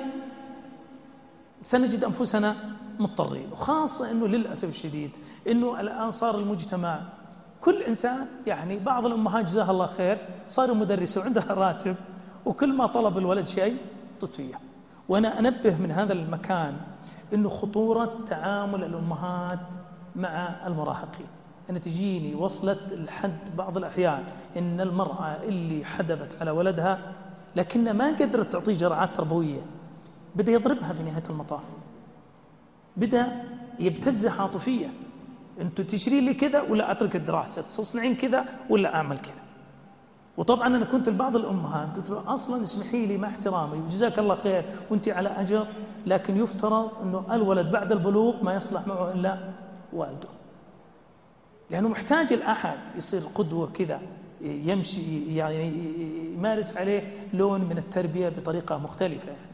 سنجد أنفسنا مضطرين. وخاصة إنه للأسف الشديد إنه الآن صار المجتمع كل إنسان، يعني بعض الأمهات جزاها الله خير صاروا مدرسة وعندها راتب، وكل ما طلب الولد شيء طفية. وأنا أنبه من هذا المكان إنه خطورة تعامل الأمهات مع المراهقين. أنا تجيني وصلت لحد بعض الأحيان إن المرأة اللي حدبت على ولدها لكن ما قدرت تعطيه جرعات تربوية، بدأ يضربها في نهاية المطاف، بدأ يبتزها عاطفيا، أنتوا تشرين لي كذا ولا أترك الدراسة، تصنعين كذا ولا أعمل كذا. وطبعا أنا كنت لبعض الأمهات قلت له أصلا اسمحي لي مع احترامي وجزاك الله خير وأنت على أجر، لكن يفترض أنه الولد بعد البلوغ ما يصلح معه إلا والده، لأنه محتاج الأحد يصير قدوة كذا، يمشي يعني يمارس عليه لون من التربية بطريقة مختلفة. يعني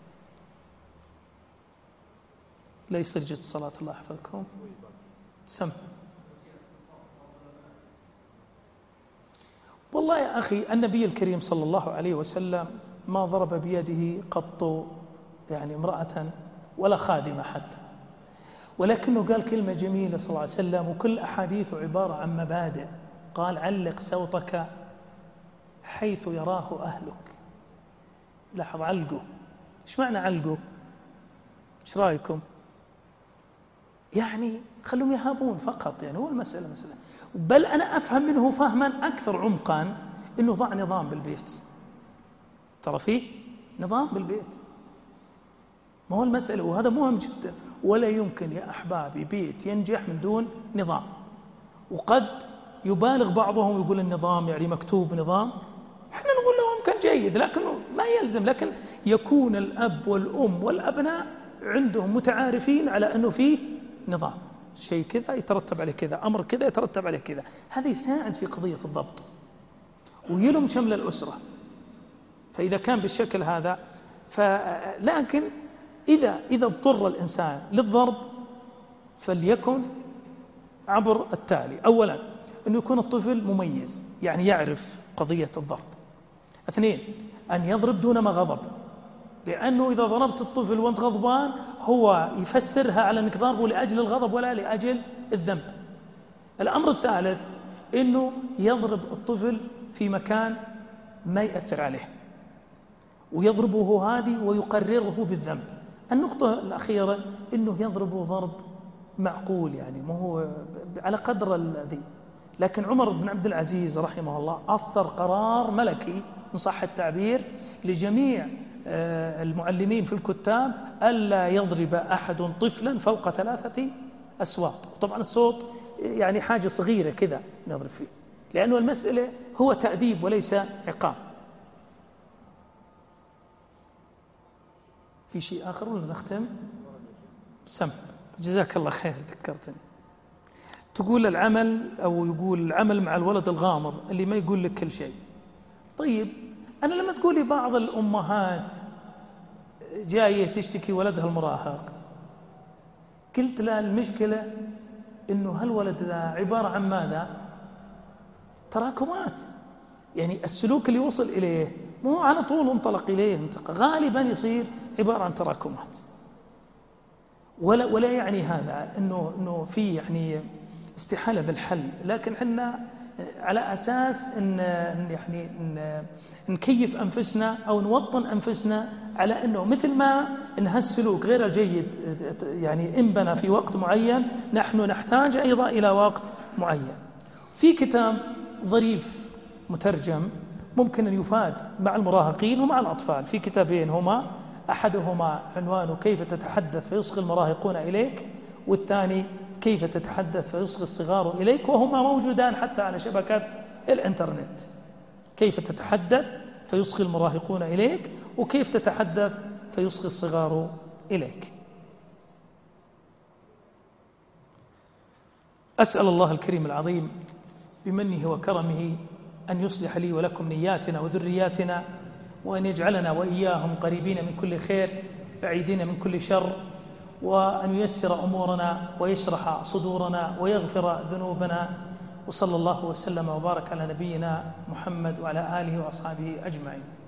لا يصير الصلاة الله يحفظكم. سم والله يا أخي النبي الكريم صلى الله عليه وسلم ما ضرب بيده قط يعني امرأة ولا خادمة حتى، ولكنه قال كلمة جميلة صلى الله عليه وسلم، وكل أحاديثه عبارة عن مبادئ. قال علق صوتك حيث يراه أهلك. لاحظ علقه، إيش معنى علقه؟ إيش رأيكم؟ يعني خلهم يهابون فقط، يعني هو المسألة مسألة. بل أنا أفهم منه فهما أكثر عمقا إنه ضع نظام بالبيت، ترى فيه نظام بالبيت، ما هو المسألة، وهذا مهم جدا. ولا يمكن يا أحبابي بيت ينجح من دون نظام. وقد يبالغ بعضهم ويقول النظام يعني مكتوب نظام، احنا نقول لهم كان جيد لكنه ما يلزم، لكن يكون الأب والأم والأبناء عندهم متعارفين على أنه فيه نظام، شيء كذا يترتب عليه كذا، أمر كذا يترتب عليه كذا. هذا يساعد في قضية الضبط ويلم شمل الأسرة. فإذا كان بالشكل هذا لكن إذا اضطر الإنسان للضرب فليكن عبر التالي: أولا أن يكون الطفل مميز، يعني يعرف قضية الضرب. 2 أن يضرب دون ما غضب، لأنه إذا ضربت الطفل وأنت غضبان هو يفسرها على أنك ضربه لأجل الغضب ولا لأجل الذنب. الأمر الثالث أنه يضرب الطفل في مكان ما يأثر عليه ويضربه هذه ويقرره بالذنب. النقطة الأخيرة أنه يضربه ضرب معقول، يعني ما هو على قدر الذي. لكن عمر بن عبد العزيز رحمه الله أصدر قرار ملكي إن صح التعبير لجميع المعلمين في الكتاب ألا يضرب أحد طفلا فوق 3 أصوات. طبعا الصوت يعني حاجة صغيرة كذا نضرب فيه، لأنه المسألة هو تأديب وليس عقاب. في شيء آخر ولا نختم؟ سم، جزاك الله خير ذكرتني. تقول العمل، أو يقول العمل مع الولد الغامض اللي ما يقول لك كل شيء. طيب أنا لما تقولي بعض الأمهات جاية تشتكي ولدها المراهق، قلت لها المشكلة إنه هالولد ذا عبارة عن ماذا؟ تراكمات. يعني السلوك اللي وصل إليه مو على طول انطلق إليه غالبا يصير عبارة عن تراكمات. ولا يعني هذا إنه في يعني استحالة بالحل، لكن حنا على أساس إن يعني نكيف أنفسنا أو نوطن أنفسنا على أنه مثل ما إن هالسلوك غير الجيد يعني إن بنى في وقت معين، نحن نحتاج أيضا إلى وقت معين. في كتاب ظريف مترجم ممكن أن يفاد مع المراهقين ومع الأطفال، في كتابين هما، أحدهما عنوانه كيف تتحدث فيصغي المراهقون إليك، والثاني كيف تتحدث فيصغي الصغار إليك، وهما موجودان حتى على شبكات الإنترنت. كيف تتحدث فيصغي المراهقون إليك، وكيف تتحدث فيصغي الصغار إليك. أسأل الله الكريم العظيم بمنه وكرمه أن يصلح لي ولكم نياتنا وذرياتنا، وأن يجعلنا وإياهم قريبين من كل خير بعيدين من كل شر، وأن ييسر أمورنا ويشرح صدورنا ويغفر ذنوبنا. وصلى الله وسلم وبارك على نبينا محمد وعلى آله وأصحابه أجمعين.